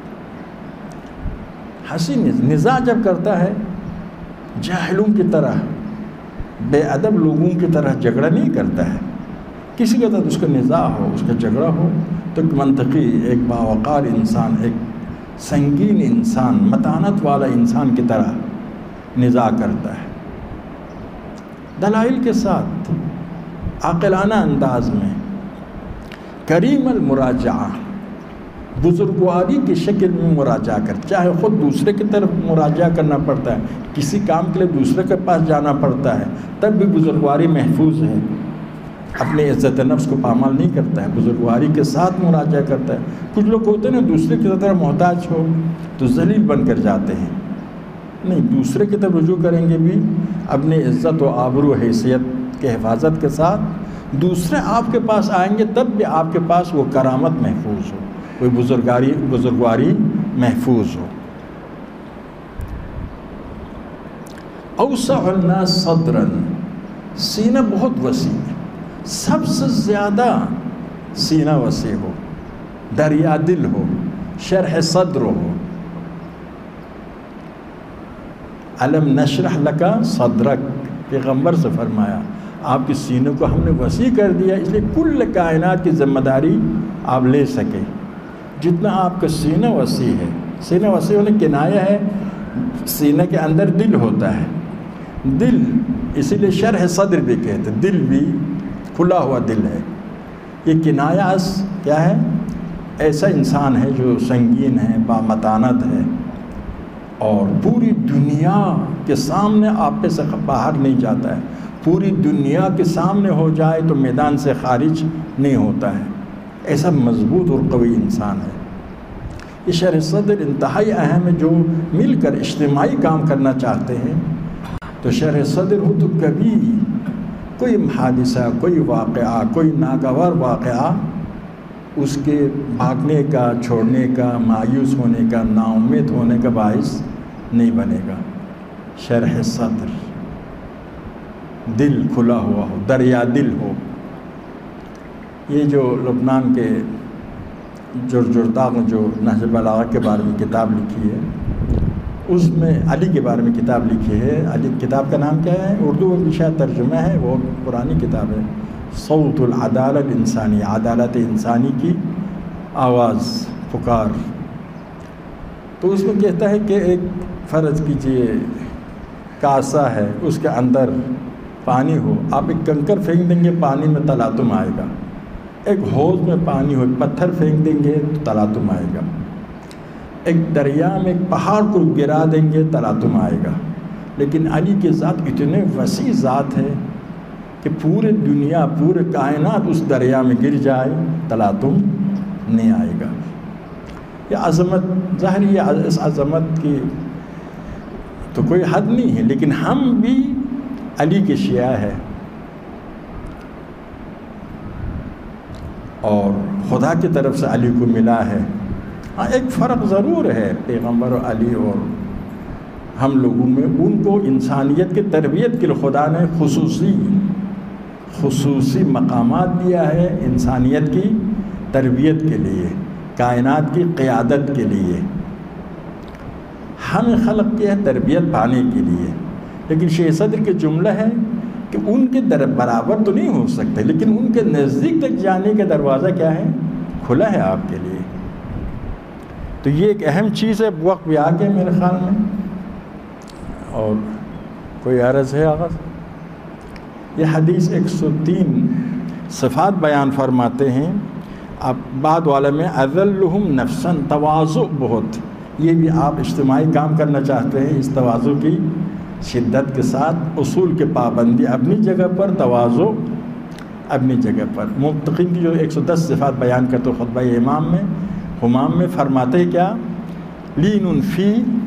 حسین نزاع جب کرتا ہے، جاہلوں کی طرح بے ادب لوگوں کی طرح جھگڑا نہیں کرتا ہے، کسی کے ساتھ اس کا نزاع ہو، اس کا جھگڑا ہو تو ایک منطقی، ایک باوقار انسان، ایک سنگین انسان، متانت والا انسان کی طرح نزاع کرتا ہے، دلائل کے ساتھ، عاقلانہ انداز میں۔ کریم المراجعہ، بزرگواری کی شکل میں مراجعہ کر، چاہے خود دوسرے کی طرف مراجعہ کرنا پڑتا ہے، کسی کام کے لیے دوسرے کے پاس جانا پڑتا ہے، تب بھی بزرگواری محفوظ ہے، اپنے عزت نفس کو پامال نہیں کرتا ہے، بزرگواری کے ساتھ مراجعہ کرتا ہے۔ کچھ لوگ ہوتے ہیں نا دوسرے کی طرف محتاج ہو تو ذلیل بن کر جاتے ہیں، نہیں، دوسرے کی طرف رجوع کریں گے بھی اپنی عزت و آبرو و حیثیت کے حفاظت کے ساتھ، دوسرے آپ کے پاس آئیں گے تب بھی آپ کے پاس وہ کرامت محفوظ ہو، کوئی بزرگاری بزرگواری محفوظ ہو۔ اوسع الناس صدرا، سینہ بہت وسیع ہے، سب سے زیادہ سینہ وسیع ہو، دریا دل ہو، شرح صدر ہو۔ علم نشرح لک صدرک، پیغمبر سے فرمایا آپ کے سینے کو ہم نے وسیع کر دیا، اس لیے کل کائنات کی ذمہ داری آپ لے سکے۔ جتنا آپ کا سینہ وسیع ہے، سینہ وسیع ہونے کنایہ ہے، سینے کے اندر دل ہوتا ہے، دل اسی لیے شرح صدر بھی کہتے ہیں، دل بھی کھلا ہوا دل ہے۔ یہ کنایہ از کیا ہے؟ ایسا انسان ہے جو سنگین ہے، بامتانت ہے، اور پوری دنیا کے سامنے آپے سے باہر نہیں جاتا ہے، پوری دنیا کے سامنے ہو جائے تو میدان سے خارج نہیں ہوتا ہے، ایسا مضبوط اور قوی انسان ہے۔ یہ شرح صدر انتہائی اہم ہے۔ جو مل کر اجتماعی کام کرنا چاہتے ہیں تو شرح صدر ہو تو کبھی کوئی حادثہ، کوئی واقعہ، کوئی ناگوار واقعہ اس کے بھاگنے کا، چھوڑنے کا، مایوس ہونے کا، نا امید ہونے کا باعث نہیں بنے گا۔ شرح صدر، دل کھلا ہوا ہو، دریا دل ہو۔ یہ جو لبنان کے جرجرداغ جو نہج بلاغہ کے بارے میں کتاب لکھی ہے، اس میں علی کے بارے میں کتاب لکھی ہے۔ علی کتاب کا نام کیا ہے؟ اردو میں بھی شاید ترجمہ ہے، وہ پرانی کتاب ہے، صوت العدالت الانسانی، عدالت انسانی کی آواز، پکار۔ تو اس میں کہتا ہے کہ ایک فرض کیجئے کاسا ہے، اس کے اندر پانی ہو، آپ ایک کنکر پھینک دیں گے پانی میں تلاطم آئے گا، ایک حوض میں پانی ہو، پتھر پھینک دیں گے تو تلاطم آئے گا، ایک دریا میں ایک پہاڑ کو گرا دیں گے تلاطم آئے گا۔ لیکن علی کے ذات اتنے وسیع ذات ہے کہ پورے دنیا، پورے کائنات اس دریا میں گر جائے تلاطم نہیں آئے گا۔ یہ عظمت، ظاہر یہ اس عظمت کی تو کوئی حد نہیں ہے، لیکن ہم بھی علی کے شیعہ ہیں، اور خدا کی طرف سے علی کو ملا ہے۔ ہاں ایک فرق ضرور ہے پیغمبر علی اور ہم لوگوں میں، ان کو انسانیت کی تربیت کے لیے خدا نے خصوصی خصوصی مقامات دیا ہے، انسانیت کی تربیت کے لیے، کائنات کی قیادت کے لیے۔ ہمیں خلق کیا ہے تربیت پانے کے لیے، لیکن شیخ صدر کے جملہ ہے کہ ان کے در برابر تو نہیں ہو سکتے، لیکن ان کے نزدیک تک جانے کا دروازہ کیا ہے؟ کھلا ہے آپ کے لیے۔ تو یہ ایک اہم چیز ہے۔ وقت بھی آ گیا میرے خیال میں، اور کوئی عرض ہے آغاز؟ یہ حدیث ایک سو تین صفات بیان فرماتے ہیں۔ اب بعد والا میں اذلہم نفساً، تواضع بہت، یہ بھی آپ اجتماعی کام کرنا چاہتے ہیں، اس تواضع کی شدت کے ساتھ، اصول کے پابندی اپنی جگہ پر، تواضع اپنی جگہ پر۔ متقین کی جو ایک سو دس صفات بیان کرتے خطبہ امام میں ہمام میں فرماتے ہیں کیا؟ لین فی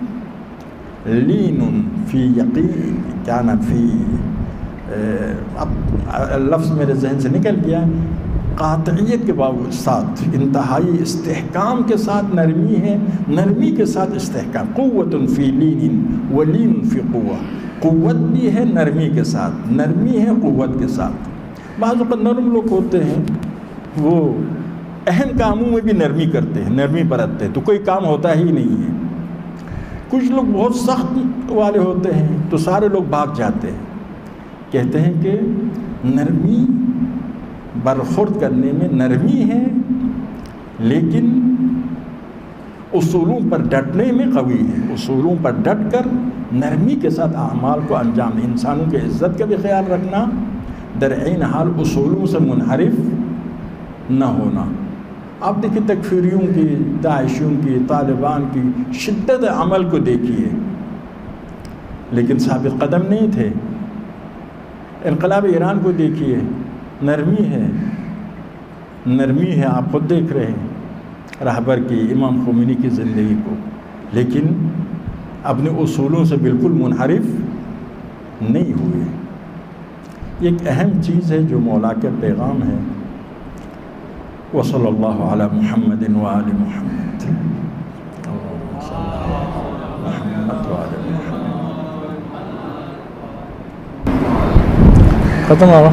لین فی یقین، کیا نا فی، اب لفظ میرے ذہن سے نکل گیا، قاطعیت کے باوجود ساتھ انتہائی استحکام کے ساتھ نرمی ہے، نرمی کے ساتھ استحکام۔ قوت فی لین ولین فی قوہ، قوت بھی ہے نرمی کے ساتھ، نرمی ہے قوت کے ساتھ۔ بعض اوقات نرم لوگ ہوتے ہیں وہ اہم کاموں میں بھی نرمی کرتے ہیں، نرمی برتتے ہیں، تو کوئی کام ہوتا ہی نہیں ہے۔ کچھ لوگ بہت سخت والے ہوتے ہیں تو سارے لوگ بھاگ جاتے ہیں۔ کہتے ہیں کہ نرمی برخورد کرنے میں نرمی ہے، لیکن اصولوں پر ڈٹنے میں قوی ہے۔ اصولوں پر ڈٹ کر نرمی کے ساتھ اعمال کو انجام، انسانوں کی عزت کا بھی خیال رکھنا، در عین حال اصولوں سے منحرف نہ ہونا۔ آپ دیکھیں تکفیریوں کی، داعشیوں کی، طالبان کی شدت عمل کو دیکھیے، لیکن ثابت قدم نہیں تھے۔ انقلاب ایران کو دیکھیے، نرمی ہے، نرمی ہے، آپ خود دیکھ رہے ہیں رہبر کی، امام خمینی کی زندگی کو، لیکن اپنے اصولوں سے بالکل منحرف نہیں ہوئے۔ یہ ایک اہم چیز ہے جو مولا کے پیغام ہے۔ وصلی اللہ علی محمد وآل محمد، محمد وآل محمد۔ ختم ہوا؟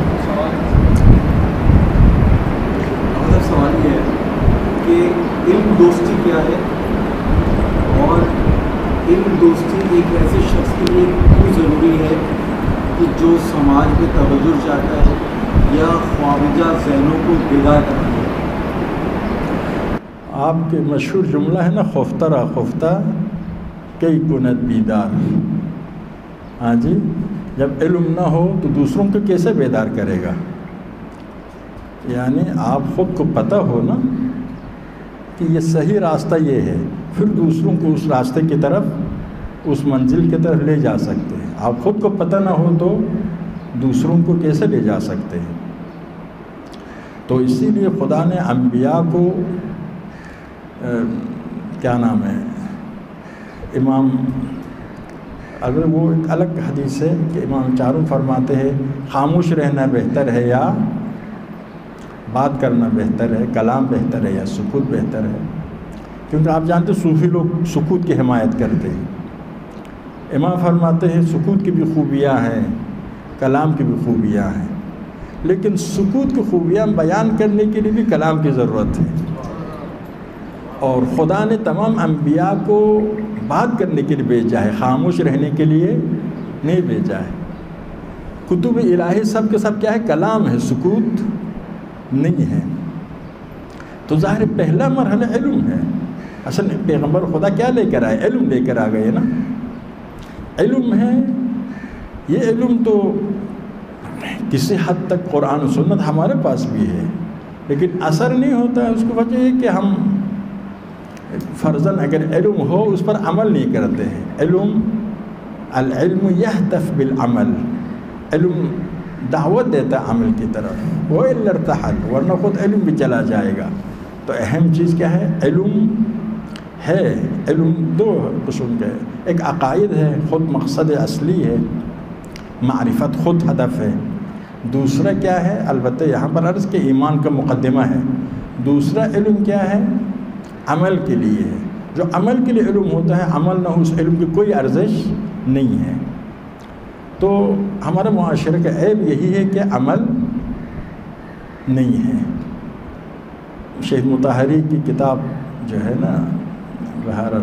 ہمارا سوال یہ ہے کہ علم دوستی کیا ہے، اور علم دوستی ایک ایسے شخص کے لیے کیوں ضروری ہے کہ جو سماج میں توجہ چاہتا ہے یا خواجہ ذہنوں کو بیدار کرتا ہے؟ آپ کے مشہور جملہ ہے نا، خفتہ را خفتہ کئی کند بیدار. ہاں جی، جب علم نہ ہو تو دوسروں کو کیسے بیدار کرے گا؟ یعنی آپ خود کو پتہ ہو نا کہ یہ صحیح راستہ یہ ہے، پھر دوسروں کو اس راستے کی طرف، اس منزل کی طرف لے جا سکتے ہیں. آپ خود کو پتہ نہ ہو تو دوسروں کو کیسے لے جا سکتے ہیں؟ تو اسی لیے خدا نے انبیاء کو کیا نام ہے، امام، اگر وہ ایک الگ حدیث ہے کہ امام چاروں فرماتے ہیں خاموش رہنا بہتر ہے یا بات کرنا بہتر ہے، کلام بہتر ہے یا سکوت بہتر ہے. کیونکہ آپ جانتے ہیں صوفی لوگ سکوت کی حمایت کرتے ہیں. امام فرماتے ہیں سکوت کی بھی خوبیاں ہیں، کلام کی بھی خوبیاں ہیں، لیکن سکوت کی خوبیاں بیان کرنے کے لیے بھی کلام کی ضرورت ہے. اور خدا نے تمام انبیاء کو بات کرنے کے لیے بھیجا ہے، خاموش رہنے کے لیے نہیں بھیجا ہے. کتب الہی سب کے سب کیا ہے؟ کلام ہے، سکوت نہیں ہے. تو ظاہر پہلا مرحلہ علم ہے. اصل پیغمبر خدا کیا لے کر آئے؟ علم لے کر آ گئے نا. علم ہے. یہ علم تو کسی حد تک قرآن و سنت ہمارے پاس بھی ہے، لیکن اثر نہیں ہوتا ہے. اس کی وجہ یہ کہ ہم فرضاً اگر علم ہو اس پر عمل نہیں کرتے ہیں. علم العلم یہتف بالعمل، علم دعوت دیتا ہے عمل کی طرف. وہ ارتحل، ورنہ خود علم بھی چلا جائے گا. تو اہم چیز کیا ہے؟ علم ہے. علم دو قسم کا ہے، ایک عقائد ہے، خود مقصد اصلی ہے، معرفت خود ہدف ہے. دوسرا کیا ہے؟ البتہ یہاں پر عرض کہ ایمان کا مقدمہ ہے. دوسرا علم کیا ہے؟ عمل کے لیے ہے. جو عمل کے لیے علم ہوتا ہے، عمل نہ ہو اس علم کی کوئی ارزش نہیں ہے. تو ہمارے معاشرے کا عیب یہی ہے کہ عمل نہیں ہے. شیخ مطہری کی کتاب جو ہے نا بہر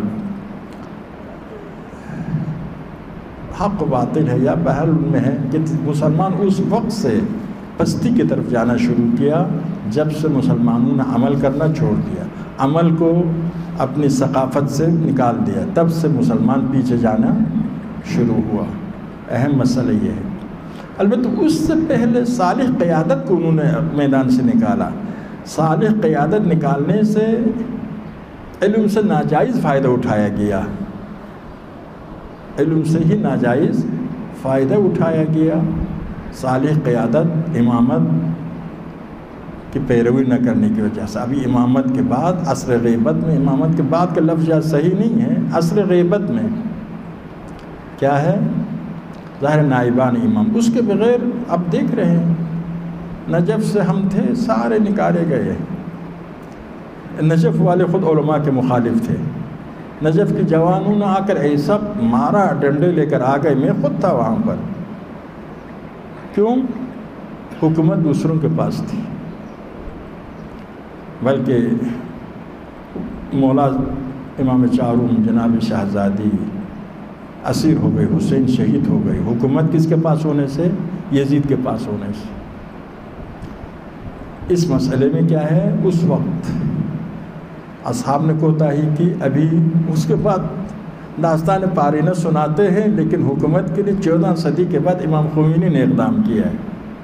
حق باطل ہے یا بہر میں ہے کہ مسلمان اس وقت سے پستی کی طرف جانا شروع کیا جب سے مسلمانوں نے عمل کرنا چھوڑ دیا، عمل کو اپنی ثقافت سے نکال دیا، تب سے مسلمان پیچھے جانا شروع ہوا. اہم مسئلہ یہ ہے. البتہ اس سے پہلے صالح قیادت کو انہوں نے میدان سے نکالا. صالح قیادت نکالنے سے علم سے ناجائز فائدہ اٹھایا گیا، علم سے ہی ناجائز فائدہ اٹھایا گیا. صالح قیادت امامت کی پیروی نہ کرنے کی وجہ سے. ابھی امامت کے بعد عصر غیبت میں، امامت کے بعد کا لفظ صحیح نہیں ہے، عصر غیبت میں کیا ہے؟ ظاہر نائبان امام. اس کے بغیر اب دیکھ رہے ہیں نجف سے ہم تھے، سارے نکالے گئے. نجف والے خود علماء کے مخالف تھے. نجف کے جوانوں نے آ کر ایسا مارا، ڈنڈے لے کر آ گئے. میں خود تھا وہاں پر. کیوں؟ حکومت دوسروں کے پاس تھی. بلکہ مولا امام چاروں جناب شہزادی اسیر ہو گئے، حسین شہید ہو گئے. حکومت کس کے پاس ہونے سے؟ یزید کے پاس ہونے سے. اس مسئلے میں کیا ہے؟ اس وقت اصحاب نے کوتاہی کی. ابھی اس کے بعد داستان پارینہ سناتے ہیں، لیکن حکومت کے لیے چودہ صدی کے بعد امام خمینی نے اقدام کیا ہے.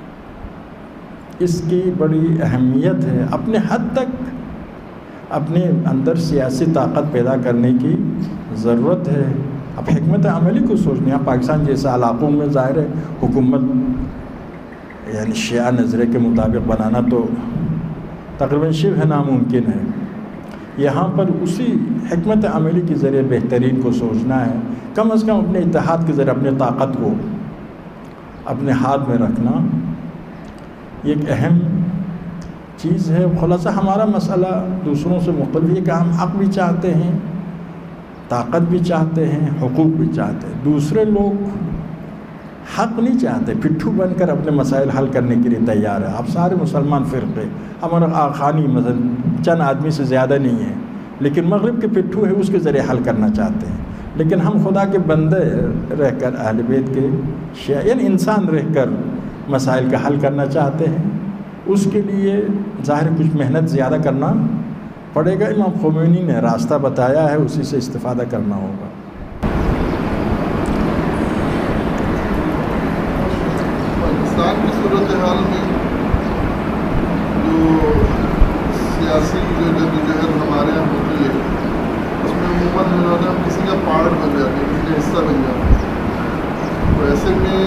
اس کی بڑی اہمیت ہے. اپنے حد تک اپنے اندر سیاسی طاقت پیدا کرنے کی ضرورت ہے. اب حکمت عملی کو سوچنے. اب پاکستان جیسے علاقوں میں ظاہر ہے حکومت یعنی شیعہ نظرے کے مطابق بنانا تو تقریباً شبہ ناممکن ہے. یہاں پر اسی حکمت عملی کے ذریعے بہترین کو سوچنا ہے. کم از کم اپنے اتحاد کے ذریعے اپنے طاقت کو اپنے ہاتھ میں رکھنا یہ ایک اہم چیز ہے. خلاصہ ہمارا مسئلہ دوسروں سے مختلف ہے کہ ہم حق بھی چاہتے ہیں، طاقت بھی چاہتے ہیں، حقوق بھی چاہتے ہیں. دوسرے لوگ حق نہیں چاہتے، پٹھو بن کر اپنے مسائل حل کرنے کے لیے تیار ہے. اب سارے مسلمان فرقے، ہمارا آخانی مثلا چند آدمی سے زیادہ نہیں ہے، لیکن مغرب کے پٹھو ہے، اس کے ذریعے حل کرنا چاہتے ہیں. لیکن ہم خدا کے بندے رہ کر، اہل بیت کے شیعہ یعنی انسان رہ کر مسائل کا حل کرنا چاہتے ہیں. اس کے لیے ظاہر کچھ محنت زیادہ کرنا پڑے گا۔ امام خمینی نے راستہ بتایا ہے، اسی سے استفادہ کرنا ہوگا۔ پاکستان کی صورتحال میں جو سیاسی جو جدوجہد ہمارے یہاں ہوتی ہے اس میں عموماً ہم کسی کا پارٹ بن جاتے ہیں، کسی کا حصہ بن جاتے ہیں۔ تو ایسے میں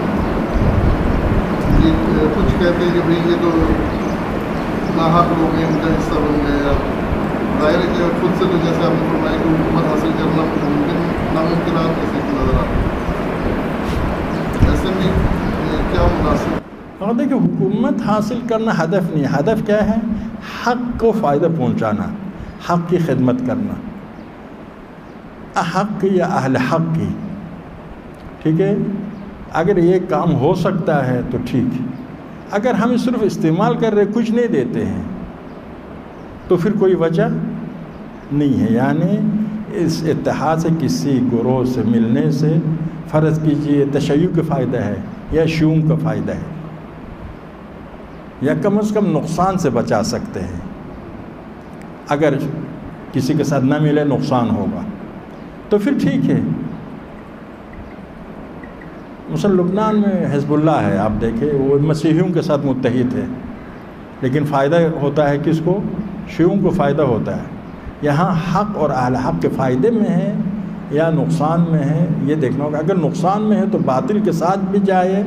یہ کچھ کہتے ہیں کہ بھئی یہ تو ناحق لوگ ہیں، ان کا حصہ بن گئے۔ یا ظاہر ہے کہ خود سے تو جیسے آپ نے فرمایا کہ حکومت حاصل کرنا ممکن ناممکنات میں سے نظر آتا ہے، ایسے میں کیا مناسب؟ اور دیکھیں، حکومت حاصل کرنا ہدف نہیں ہے، ہدف کیا ہے؟ حق کو فائدہ پہنچانا، حق کی خدمت کرنا، حق کی یا اہل حق کی، ٹھیک ہے؟ اگر یہ کام ہو سکتا ہے تو ٹھیک ہے، اگر ہم صرف استعمال کر رہے کچھ نہیں دیتے ہیں تو پھر کوئی وجہ نہیں ہے۔ یعنی اس اتحاد سے کسی گروہ سے ملنے سے فرض کیجئے تشیع کا فائدہ ہے یا شیوعوں کا فائدہ ہے، یا کم از کم نقصان سے بچا سکتے ہیں۔ اگر کسی کے ساتھ نہ ملے نقصان ہوگا تو پھر ٹھیک ہے۔ مثلا لبنان میں حزب اللہ ہے، آپ دیکھیں وہ مسیحیوں کے ساتھ متحد ہے، لیکن فائدہ ہوتا ہے کس کو؟ شیعوں کو فائدہ ہوتا ہے۔ یہاں حق اور اہل حق کے فائدے میں ہے یا نقصان میں ہے، یہ دیکھنا ہوگا۔ اگر نقصان میں ہے تو باطل کے ساتھ بھی جائے،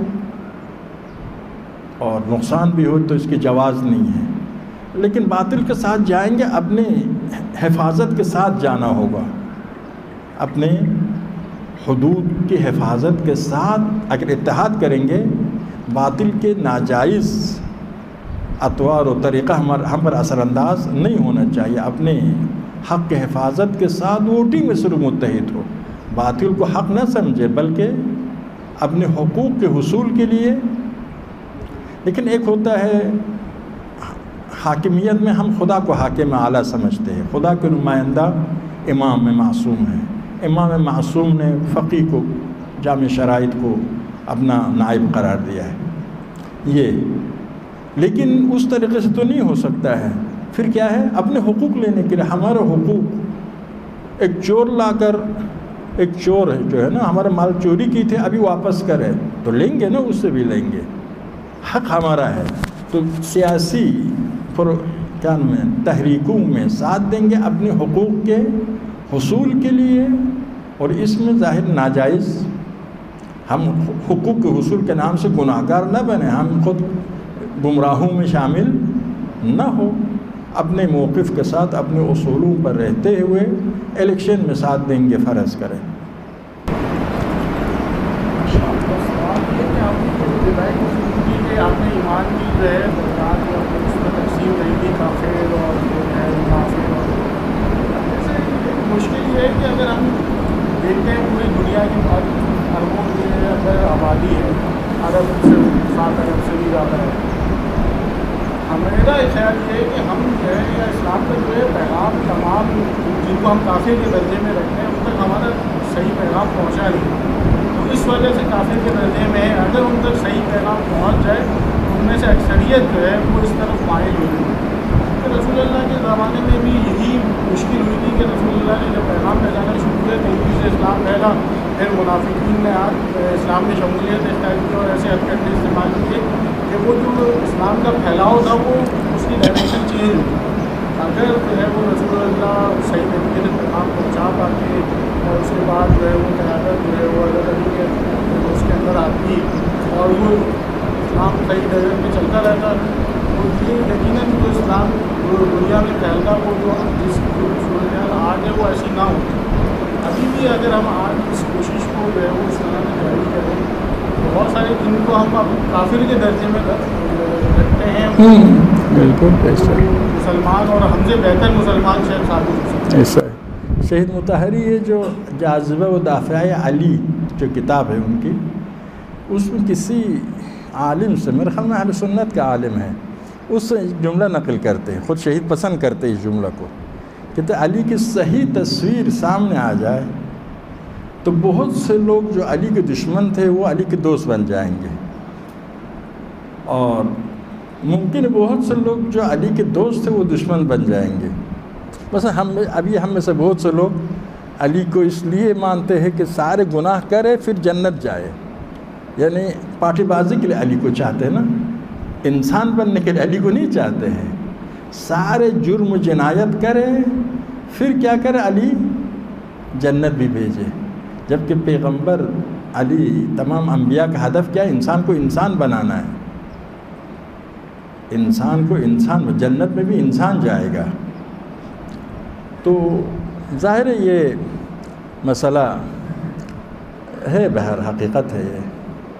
اور نقصان بھی ہو تو اس کی جواز نہیں ہے، لیکن باطل کے ساتھ جائیں گے اپنے حفاظت کے ساتھ جانا ہوگا، اپنے حدود کی حفاظت کے ساتھ۔ اگر اتحاد کریں گے، باطل کے ناجائز اطوار و طریقہ ہم پر اثر انداز نہیں ہونا چاہیے۔ اپنے حق کے حفاظت کے ساتھ ووٹنگ میں صرف متحد ہو، باطل کو حق نہ سمجھے بلکہ اپنے حقوق کے حصول کے لیے۔ لیکن ایک ہوتا ہے حاکمیت میں ہم خدا کو حاکم اعلیٰ سمجھتے ہیں، خدا کے نمائندہ امام معصوم ہے، امام معصوم نے فقیہ کو، جامع شرائط کو اپنا نائب قرار دیا ہے یہ، لیکن اس طریقے سے تو نہیں ہو سکتا ہے۔ پھر کیا ہے؟ اپنے حقوق لینے کے لیے ہمارے حقوق، ایک چور لا کر، ایک چور ہے جو ہے نا ہمارا مال چوری کی تھے ابھی واپس کرے تو لیں گے نا، اس سے بھی لیں گے، حق ہمارا ہے۔ تو سیاسی کیا میں تحریکوں میں ساتھ دیں گے اپنے حقوق کے حصول کے لیے، اور اس میں ظاہر ناجائز ہم حقوق کے حصول کے نام سے گناہگار نہ بنیں، ہم خود گمراہوں میں شامل نہ ہو، اپنے موقف کے ساتھ اپنے اصولوں پر رہتے ہوئے الیکشن میں ساتھ دیں گے فرض کریں۔ آپ نے ایمان کی جو ہے بنیاد اس میں تقسیم رہی تھی کافر اور جو ہے منافق، اور جیسے مشکل یہ ہے کہ اگر ہم دیکھتے ہیں پوری دنیا کی اربوں کی اگر آبادی ہے، عرب سے سات ارب سے بھی زیادہ ہے، میرا خیال یہ ہے کہ ہم جو ہے یا اسلام کا جو ہے پیغام تمام جن کو ہم کافر کے درجے میں رکھتے ہیں ان تک ہمارا صحیح پیغام پہنچا نہیں، اس وجہ سے کافر کے درجے میں ہے۔ اگر ان تک صحیح پیغام پہنچ جائے تو ان میں سے اکثریت جو ہے وہ اس طرف مائل ہوئی ہے۔ رسول اللہ کے زمانے میں بھی یہی مشکل ہوئی تھی کہ رسول اللہ نے جب پیغام پھیلانا شروع کیا تیزی سے اسلام پھیلا، پھر منافقین نے آج اسلام میں شمولیت اختیار کی اور ایسے حرکتیں استعمال کیے کہ وہ جو اسلام کا پھیلاؤ تھا وہ اس کی ڈائریکشن چینج ہوئی۔ اگر جو ہے وہ رسول اللہ صحیح طریقے سے پیغام پہنچا پاتے اور اس کے بعد جو ہے وہ قیادت جو ہے وہ الگ الگ کے اس کے اندر آتی اور وہ اسلام صحیح طریقے پہ چلتا رہتا، تو یہ یقیناً جو اسلام جو دنیا میں پھیلتا وہ جو جس جو صورتحال آج ہے وہ ایسی نہ ہوتی۔ ابھی بھی اگر ہم آج اس کوشش کو جو ہے وہ اس طرح سے جاری کریں تو بہت سارے جن کو ہم کافر کے درجے میں رکھتے ہیں بالکل ایسا مسلمان اور ہم سے بہتر مسلمان شاید ثابت ہو سکتے ہیں۔ ایسا ہے۔ شہید مطہری یہ جو جاذبہ و دافع علی جو کتاب ہے ان کی، اس میں کسی عالم سے، میرے خیال میں اہل سنت کا عالم ہے، اس سے جملہ نقل کرتے ہیں، خود شہید پسند کرتے ہیں اس جملہ کو، کہتے علی کی صحیح تصویر سامنے آ جائے تو بہت سے لوگ جو علی کے دشمن تھے وہ علی کے دوست بن جائیں گے، اور ممکن بہت سے لوگ جو علی کے دوست تھے وہ دشمن بن جائیں گے۔ بس ہم ابھی ہم میں سے بہت سے لوگ علی کو اس لیے مانتے ہیں کہ سارے گناہ کرے پھر جنت جائے، یعنی پارٹی بازی کے لیے علی کو چاہتے ہیں نا، انسان بننے کے لیے علی کو نہیں چاہتے ہیں۔ سارے جرم و جنایت کرے پھر کیا کرے، علی جنت بھی بھیجے، جبکہ پیغمبر علی تمام انبیاء کا ہدف کیا ہے؟ انسان کو انسان بنانا ہے، انسان کو انسان، جنت میں بھی انسان جائے گا۔ تو ظاہر ہے یہ مسئلہ ہے، بہر حقیقت ہے یہ۔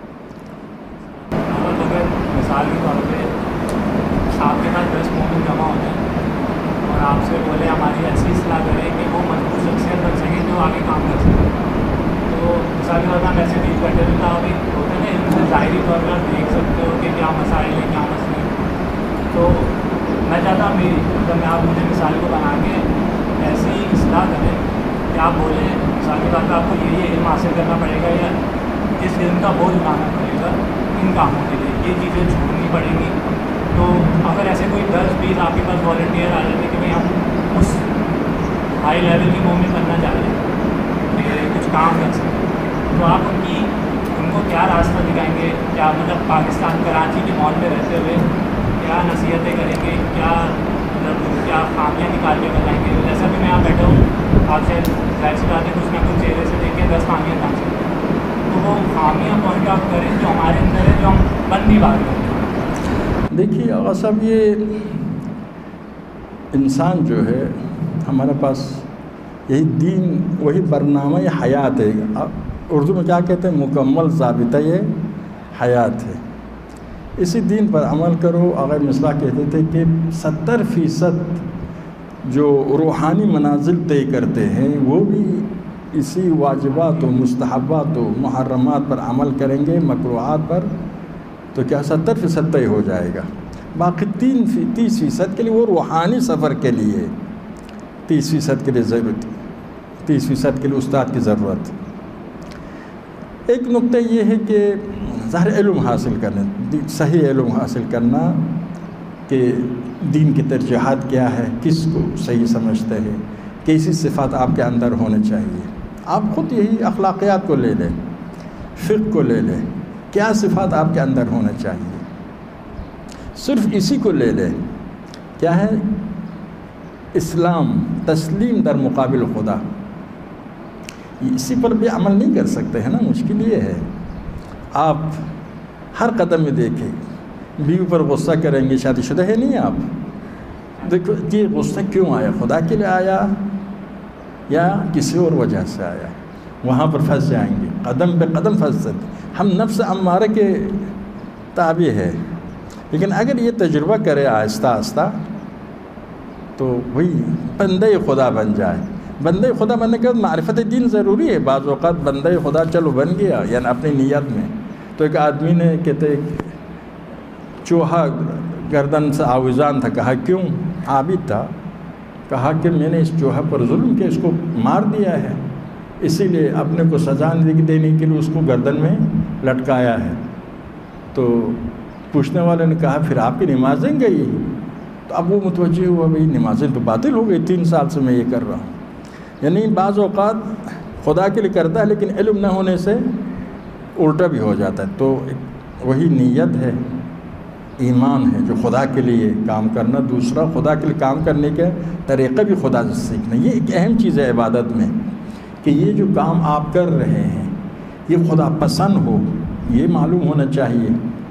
اگر مثال کے طور پہ آپ کے پاس دس مومن جمع ہو جائیں اور آپ سے بولے ہماری ایسی اصلاح کرے کہ وہ مضبوط شخصیت بن سکے جو آگے کام کر سکے، تو مثال کے طور پر ہم ایسے ڈیل کرتے رہتا ابھی ہوتے ہیں نا، ظاہری طور پر آپ دیکھ سکتے ہو کہ کیا مسائل ہیں کیا مسئلے ہیں۔ تو میں چاہتا ہوں میری مطلب میں آپ مجھے مثال کو بنا کے ایسی اصلاح کریں کہ آپ بولیں مثال کے طور پر آپ کو یہ یہ علم حاصل کرنا پڑے گا یا اس علم کا بوجھ اٹھانا پڑے گا ان کاموں کے لیے، یہ چیزیں چھوڑنی پڑیں گی۔ تو اگر ایسے کوئی دس بیس آپ کے پاس والنٹیئر آ جاتے کہ بھائی ہم اس ہائی لیول کی مومن کرنا چاہ رہے ہیں کہ کچھ کام کر سکیں، تو آپ ان کی ان کو کیا راستہ دکھائیں گے؟ کیا مطلب پاکستان کراچی کے ماحول میں رہتے ہوئے کیا نصیحتیں کریں گے، کیا مطلب کیا خامیاں نکال کے بتائیں گے؟ جیسا کہ میں یہاں بیٹھا ہوں، آپ سے ظاہر سی بات ہے کچھ نہ کچھ چہرے سے دیکھ کے دس خامیاں نہ سکتے، تو وہ خامیاں پوائنٹ آؤٹ کریں جو ہمارے اندر ہے، جو ہم بند بھی بات کریں۔ دیکھیے آغا صاحب، یہ انسان جو ہے ہمارے پاس یہی دین وہی برنامہ حیات ہے، اردو میں کیا کہتے ہیں، مکمل ضابطہ یہ حیات ہے، اسی دین پر عمل کرو۔ آغا مصباح کہتے تھے کہ ستر فیصد جو روحانی منازل طے کرتے ہیں وہ بھی اسی واجبات و مستحبات و محرمات پر عمل کریں گے، مکروہات پر، تو کیا ستر فیصد طے ہو جائے گا۔ باقی تین فی تیس فیصد کے لیے وہ روحانی سفر کے لیے، تیس فیصد کے لیے ضرورت تیس فیصد کے لیے استاد کی ضرورت۔ ایک نقطہ یہ ہے کہ ظاہر علم حاصل کرنا، صحیح علم حاصل کرنا کہ دین کی ترجیحات کیا ہے، کس کو صحیح سمجھتے ہیں، کیسی صفات آپ کے اندر ہونے چاہیے۔ آپ خود یہی اخلاقیات کو لے لیں، فقہ کو لے لیں، کیا صفات آپ کے اندر ہونے چاہیے، صرف اسی کو لے لیں۔ کیا ہے؟ اسلام، تسلیم در مقابل خدا، اسی پر بھی عمل نہیں کر سکتے ہیں نا، مشکل یہ ہے۔ آپ ہر قدم میں دیکھیں، بیوی پر غصہ کریں گے، شادی شدہ ہے نہیں آپ، دیکھو یہ غصہ کیوں آیا، خدا کے لیے آیا یا کسی اور وجہ سے آیا، وہاں پر پھنس جائیں گے، قدم پہ قدم پھنس سکتے۔ ہم نفس امارہ کے تابع ہے، لیکن اگر یہ تجربہ کرے آہستہ آہستہ تو وہی بندہ خدا بن جائے۔ بندہ خدا بننے کے بعد معرفت دین ضروری ہے۔ بعض اوقات بندہ خدا چلو بن گیا، یعنی اپنی نیت میں، تو ایک آدمی نے کہتے چوہا گردن سے آویزان تھا، کہا کیوں؟ عابد تھا، کہا کہ میں نے اس چوہا پر ظلم کیا، اس کو مار دیا ہے، اسی لیے اپنے کو سزا دینے کے لیے اس کو گردن میں لٹکایا ہے۔ تو پوچھنے والے نے کہا پھر آپ کی نمازیں گئی؟ تو اب وہ متوجہ ہوا بھئی نمازیں تو باطل ہو گئی، تین سال سے میں یہ کر رہا ہوں۔ یعنی بعض اوقات خدا کے لیے کرتا ہے لیکن علم نہ ہونے سے الٹا بھی ہو جاتا ہے۔ تو وہی نیت ہے، ایمان ہے جو خدا کے لیے کام کرنا، دوسرا خدا کے لیے کام کرنے کے طریقہ بھی خدا سے سیکھنا۔ یہ ایک اہم چیز ہے عبادت میں کہ یہ جو کام آپ کر رہے ہیں یہ خدا پسند ہو، یہ معلوم ہونا چاہیے،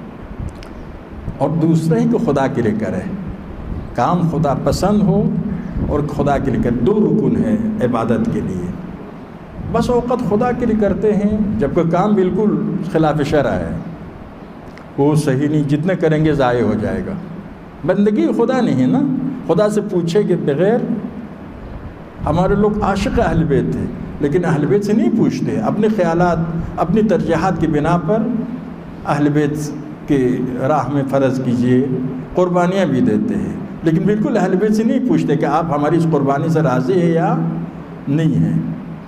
اور دوسرا ہی کہ خدا کے لیے کرے، کام خدا پسند ہو اور خدا کے لیے کرے۔ دو رکن ہیں عبادت کے لیے۔ بس اوقات خدا کے لیے کرتے ہیں جبکہ کام بالکل خلاف شرع ہے، وہ صحیح نہیں، جتنے کریں گے ضائع ہو جائے گا۔ بندگی خدا نہیں ہے نا، خدا سے پوچھے کہ بغیر، ہمارے لوگ عاشق اہل بیت تھے لیکن اہل بیت سے نہیں پوچھتے، اپنے خیالات اپنی ترجیحات کی بنا پر اہل بیت کے راہ میں فرض کیجئے، قربانیاں بھی دیتے ہیں، لیکن بالکل اہل بیت سے نہیں پوچھتے کہ آپ ہماری اس قربانی سے راضی ہے یا نہیں ہے۔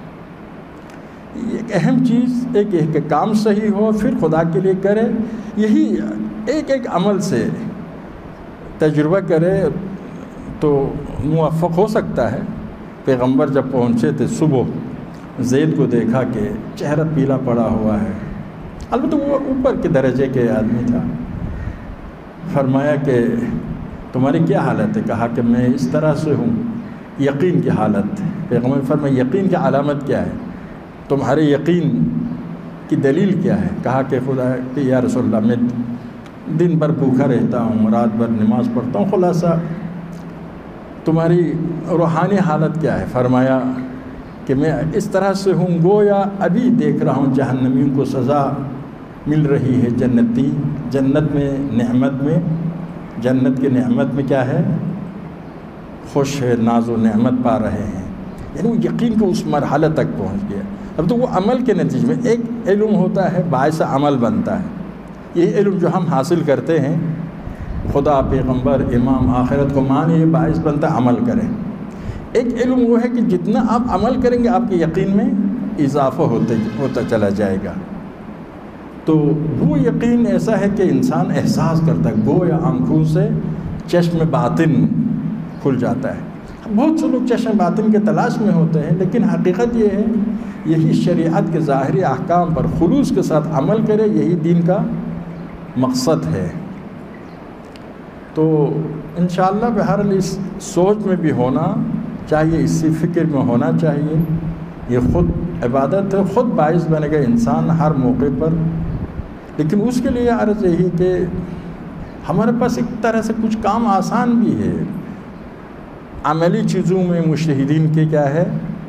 ایک اہم چیز ایک ہے کہ کام صحیح ہو، پھر خدا کے لیے کرے۔ یہی ایک ایک عمل سے تجربہ کرے تو موفق ہو سکتا ہے. پیغمبر جب پہنچے تھے صبح، زید کو دیکھا کہ چہرہ پیلا پڑا ہوا ہے، البتہ وہ اوپر کے درجے کے آدمی تھا. فرمایا کہ تمہاری کیا حالت ہے؟ کہا کہ میں اس طرح سے ہوں، یقین کی حالت. پیغمبر فرمایا یقین کی علامت کیا ہے؟ تمہارے یقین کی دلیل کیا ہے؟ کہا کہ خدا کہ یا رسول اللہ میں دن بھر بھوکا رہتا ہوں، رات بھر نماز پڑھتا ہوں، خلاصہ تمہاری روحانی حالت کیا ہے؟ فرمایا کہ میں اس طرح سے ہوں گویا ابھی دیکھ رہا ہوں جہنمیوں کو سزا مل رہی ہے جنتی جنت میں نعمت میں جنت کی نعمت میں کیا ہے؟ خوش ہے، ناز و نعمت پا رہے ہیں. یعنی وہ یقین کو اس مرحلے تک پہنچ گیا. اب تو وہ عمل کے نتیجے میں ایک علم ہوتا ہے، باعث عمل بنتا ہے. یہ علم جو ہم حاصل کرتے ہیں، خدا، پیغمبر، امام، آخرت کو مانے، یہ باعث بنتا ہے عمل کریں. ایک علم وہ ہے کہ جتنا آپ عمل کریں گے آپ کے یقین میں اضافہ ہوتے ہوتا چلا جائے گا. تو وہ یقین ایسا ہے کہ انسان احساس کرتا ہے، گویا آنکھوں سے چشم باطن کھل جاتا ہے. بہت سے لوگ چشم باطن کے تلاش میں ہوتے ہیں، لیکن حقیقت یہ ہے یہی شریعت کے ظاہری احکام پر خلوص کے ساتھ عمل کرے، یہی دین کا مقصد ہے. تو انشاءاللہ بہرحال اس سوچ میں بھی ہونا چاہیے، اسی فکر میں ہونا چاہیے. یہ خود عبادت ہے، خود باعث بنے گا انسان ہر موقع پر. لیکن اس کے لیے عرض یہی کہ ہمارے پاس ایک طرح سے کچھ کام آسان بھی ہے. عملی چیزوں میں مجتہدین کے کیا ہے؟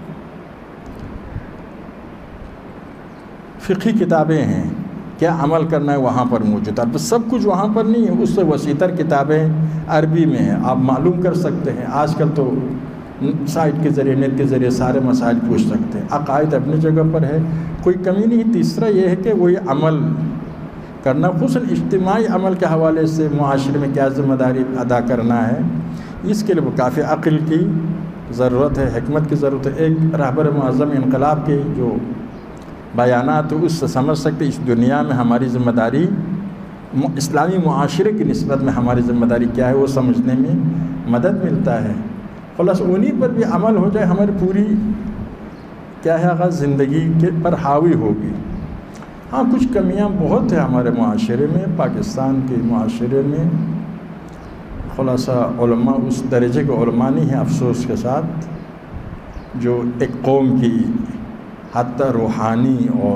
فقہی کتابیں ہیں، کیا عمل کرنا ہے وہاں پر موجود ہے. سب کچھ وہاں پر نہیں ہے، اس سے وسیع تر کتابیں عربی میں ہیں، آپ معلوم کر سکتے ہیں. آج کل تو سائٹ کے ذریعے، نیٹ کے ذریعے سارے مسائل پوچھ سکتے ہیں. عقائد اپنی جگہ پر ہے، کوئی کمی نہیں. تیسرا یہ ہے کہ وہ یہ عمل کرنا، خصوصاً اجتماعی عمل کے حوالے سے معاشرے میں کیا ذمہ داری ادا کرنا ہے، اس کے لیے کافی عقل کی ضرورت ہے، حکمت کی ضرورت ہے. ایک رہبر معظم انقلاب کے جو بیانات اس سے سمجھ سکتے اس دنیا میں ہماری ذمہ داری، اسلامی معاشرے کی نسبت میں ہماری ذمہ داری کیا ہے، وہ سمجھنے میں مدد ملتا ہے. خلاص انہی پر بھی عمل ہو جائے، ہماری پوری کیا ہے آغاز زندگی کے پر حاوی ہوگی. ہاں کچھ کمیاں بہت ہیں ہمارے معاشرے میں، پاکستان کے معاشرے میں. خلاصہ علماء اس درجے کے علماء نہیں ہیں، افسوس کے ساتھ، جو ایک قوم کی حتی روحانی اور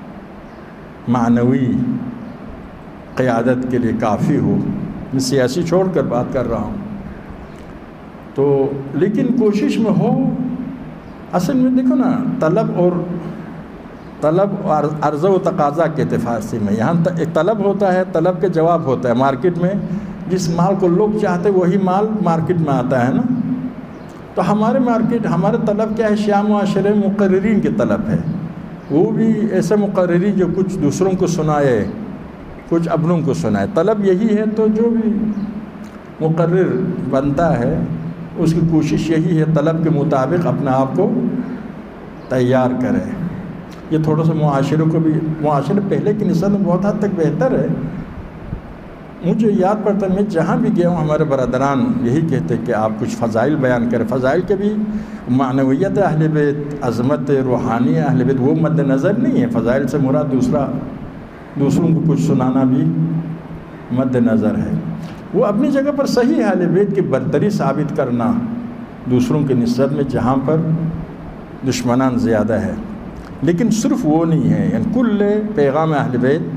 معنوی قیادت کے لیے کافی ہو. میں سیاسی چھوڑ کر بات کر رہا ہوں. تو لیکن کوشش میں ہو. اصل میں دیکھو نا، طلب اور طلب اور عرضہ و تقاضا کے اتفاق میں یہاں ایک طلب ہوتا ہے، طلب کے جواب ہوتا ہے. مارکیٹ میں جس مال کو لوگ چاہتے وہی مال مارکیٹ میں آتا ہے نا. تو ہمارے مارکیٹ، ہمارے طلب کیا ہے؟ شیعہ معاشرے مقررین کی طلب ہے. وہ بھی ایسے مقررین جو کچھ دوسروں کو سنائے، کچھ اپنوں کو سنائے. طلب یہی ہے. تو جو بھی مقرر بنتا ہے اس کی کوشش یہی ہے طلب کے مطابق اپنے آپ کو تیار کرے. یہ تھوڑا سا معاشرے کو بھی، معاشرے پہلے کی نسبت میں بہت حد تک بہتر ہے. مجھے یاد پڑتا ہے، میں جہاں بھی گیا ہوں ہمارے برادران یہی کہتے کہ آپ کچھ فضائل بیان کریں. فضائل کے بھی معنویت اہل بیت، عظمت روحانی اہل بیت وہ مد نظر نہیں ہے. فضائل سے مراد دوسرا، دوسروں کو کچھ سنانا بھی مد نظر ہے. وہ اپنی جگہ پر صحیح اہل بیت کی برتری ثابت کرنا دوسروں کی نسبت میں جہاں پر دشمنان زیادہ ہے. لیکن صرف وہ نہیں ہے، یعنی کل پیغام اہل بیت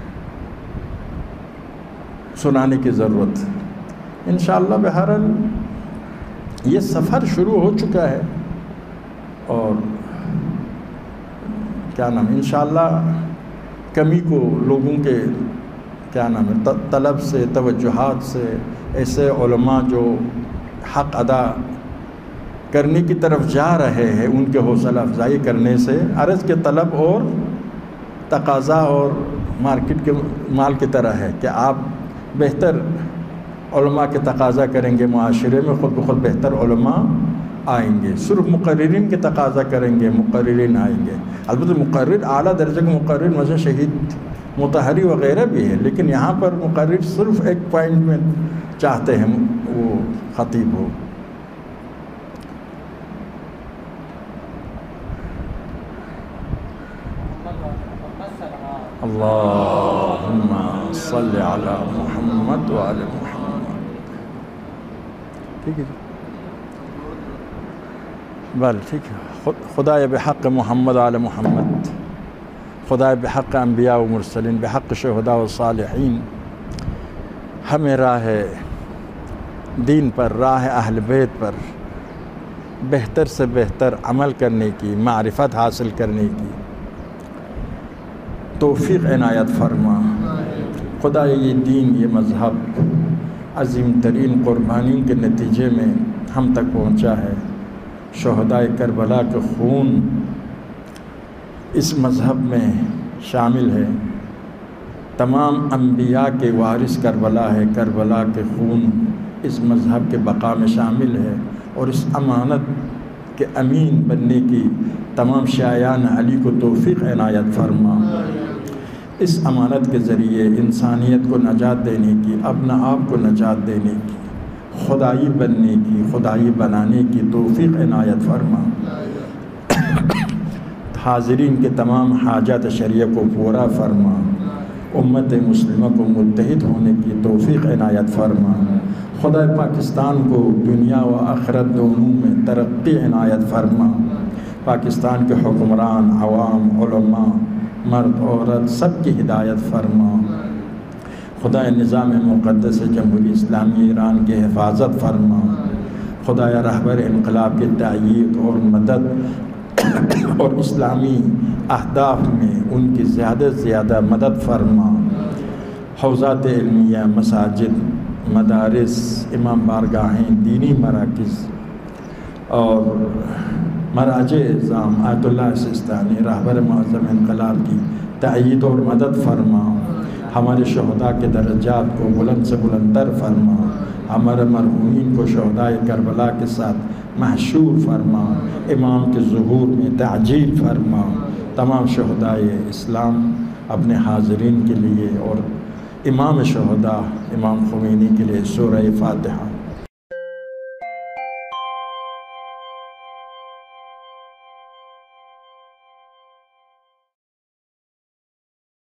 سنانے کی ضرورت. انشاءاللہ بہرحال یہ سفر شروع ہو چکا ہے اور کیا نام ہے انشاءاللہ کمی کو لوگوں کے کیا نام ہے طلب سے، توجہات سے، ایسے علماء جو حق ادا کرنے کی طرف جا رہے ہیں ان کے حوصلہ افزائی کرنے سے عرض کے طلب اور تقاضا اور مارکیٹ کے مال کی طرح ہے کہ آپ بہتر علماء کے تقاضا کریں گے، معاشرے میں خود بخود بہتر علماء آئیں گے. صرف مقررین کے تقاضا کریں گے، مقررین آئیں گے. البتہ مقرر اعلیٰ درجے کے مقرر مثلا شہید مطہری وغیرہ بھی ہے، لیکن یہاں پر مقرر صرف ایک پوائنٹ میں چاہتے ہیں وہ خطیب ہو۔ اللہم صلی علی محمد وعلی محمد۔ ٹھیک ہے جی، بل ٹھیک ہے۔ خدای بحق محمد وعلی محمد، خدای بحق انبیاء و مرسلین، بحق شہداء و صالحین، ہمیں راہ دین پر، راہ اہل بیت پر بہتر سے بہتر عمل کرنے کی، معرفت حاصل کرنے کی توفیق عنایت فرما۔ خدا یہ دین، یہ مذہب عظیم ترین قربانی کے نتیجے میں ہم تک پہنچا ہے۔ شہدائے کربلا کے خون اس مذہب میں شامل ہے، تمام انبیاء کے وارث کربلا ہے، کربلا کے خون اس مذہب کے بقا میں شامل ہے، اور اس امانت کے امین بننے کی تمام شایان علی کو توفیق عنایت فرما۔ اس امانت کے ذریعے انسانیت کو نجات دینے کی، اپنا آپ کو نجات دینے کی، خدائی بننے کی، خدائی بنانے کی توفیق عنایت فرما۔ حاضرین کے تمام حاجات شرعیہ کو پورا فرما، امت مسلمہ کو متحد ہونے کی توفیق عنایت فرما۔ خدا پاکستان کو دنیا و آخرت دونوں میں ترقی عنایت فرما۔ پاکستان کے حکمران، عوام، علماء، مرد عورت سب کی ہدایت فرما۔ خدا نظام مقدس جمہوری اسلامی ایران کی حفاظت فرما۔ خدا رہبر انقلاب کی تائید اور مدد اور اسلامی اہداف میں ان کی زیادہ سے زیادہ مدد فرما۔ حوزات علمیہ، مساجد، مدارس، امام بارگاہیں، دینی مراکز اور مراجع اعظام آیت اللہ سستانی رہبر معظم انقلاب کی تائید اور مدد فرما۔ ہمارے شہداء کے درجات کو بلند سے بلندتر فرما۔ ہمارے مرحومین کو شہدائے کربلا کے ساتھ محشور فرما۔ امام کے ظہور میں تعجیل فرما۔ تمام شہدائے اسلام اپنے حاضرین کے لیے اور امام شہداء امام خمینی کے لیے سورہ فاتحہ۔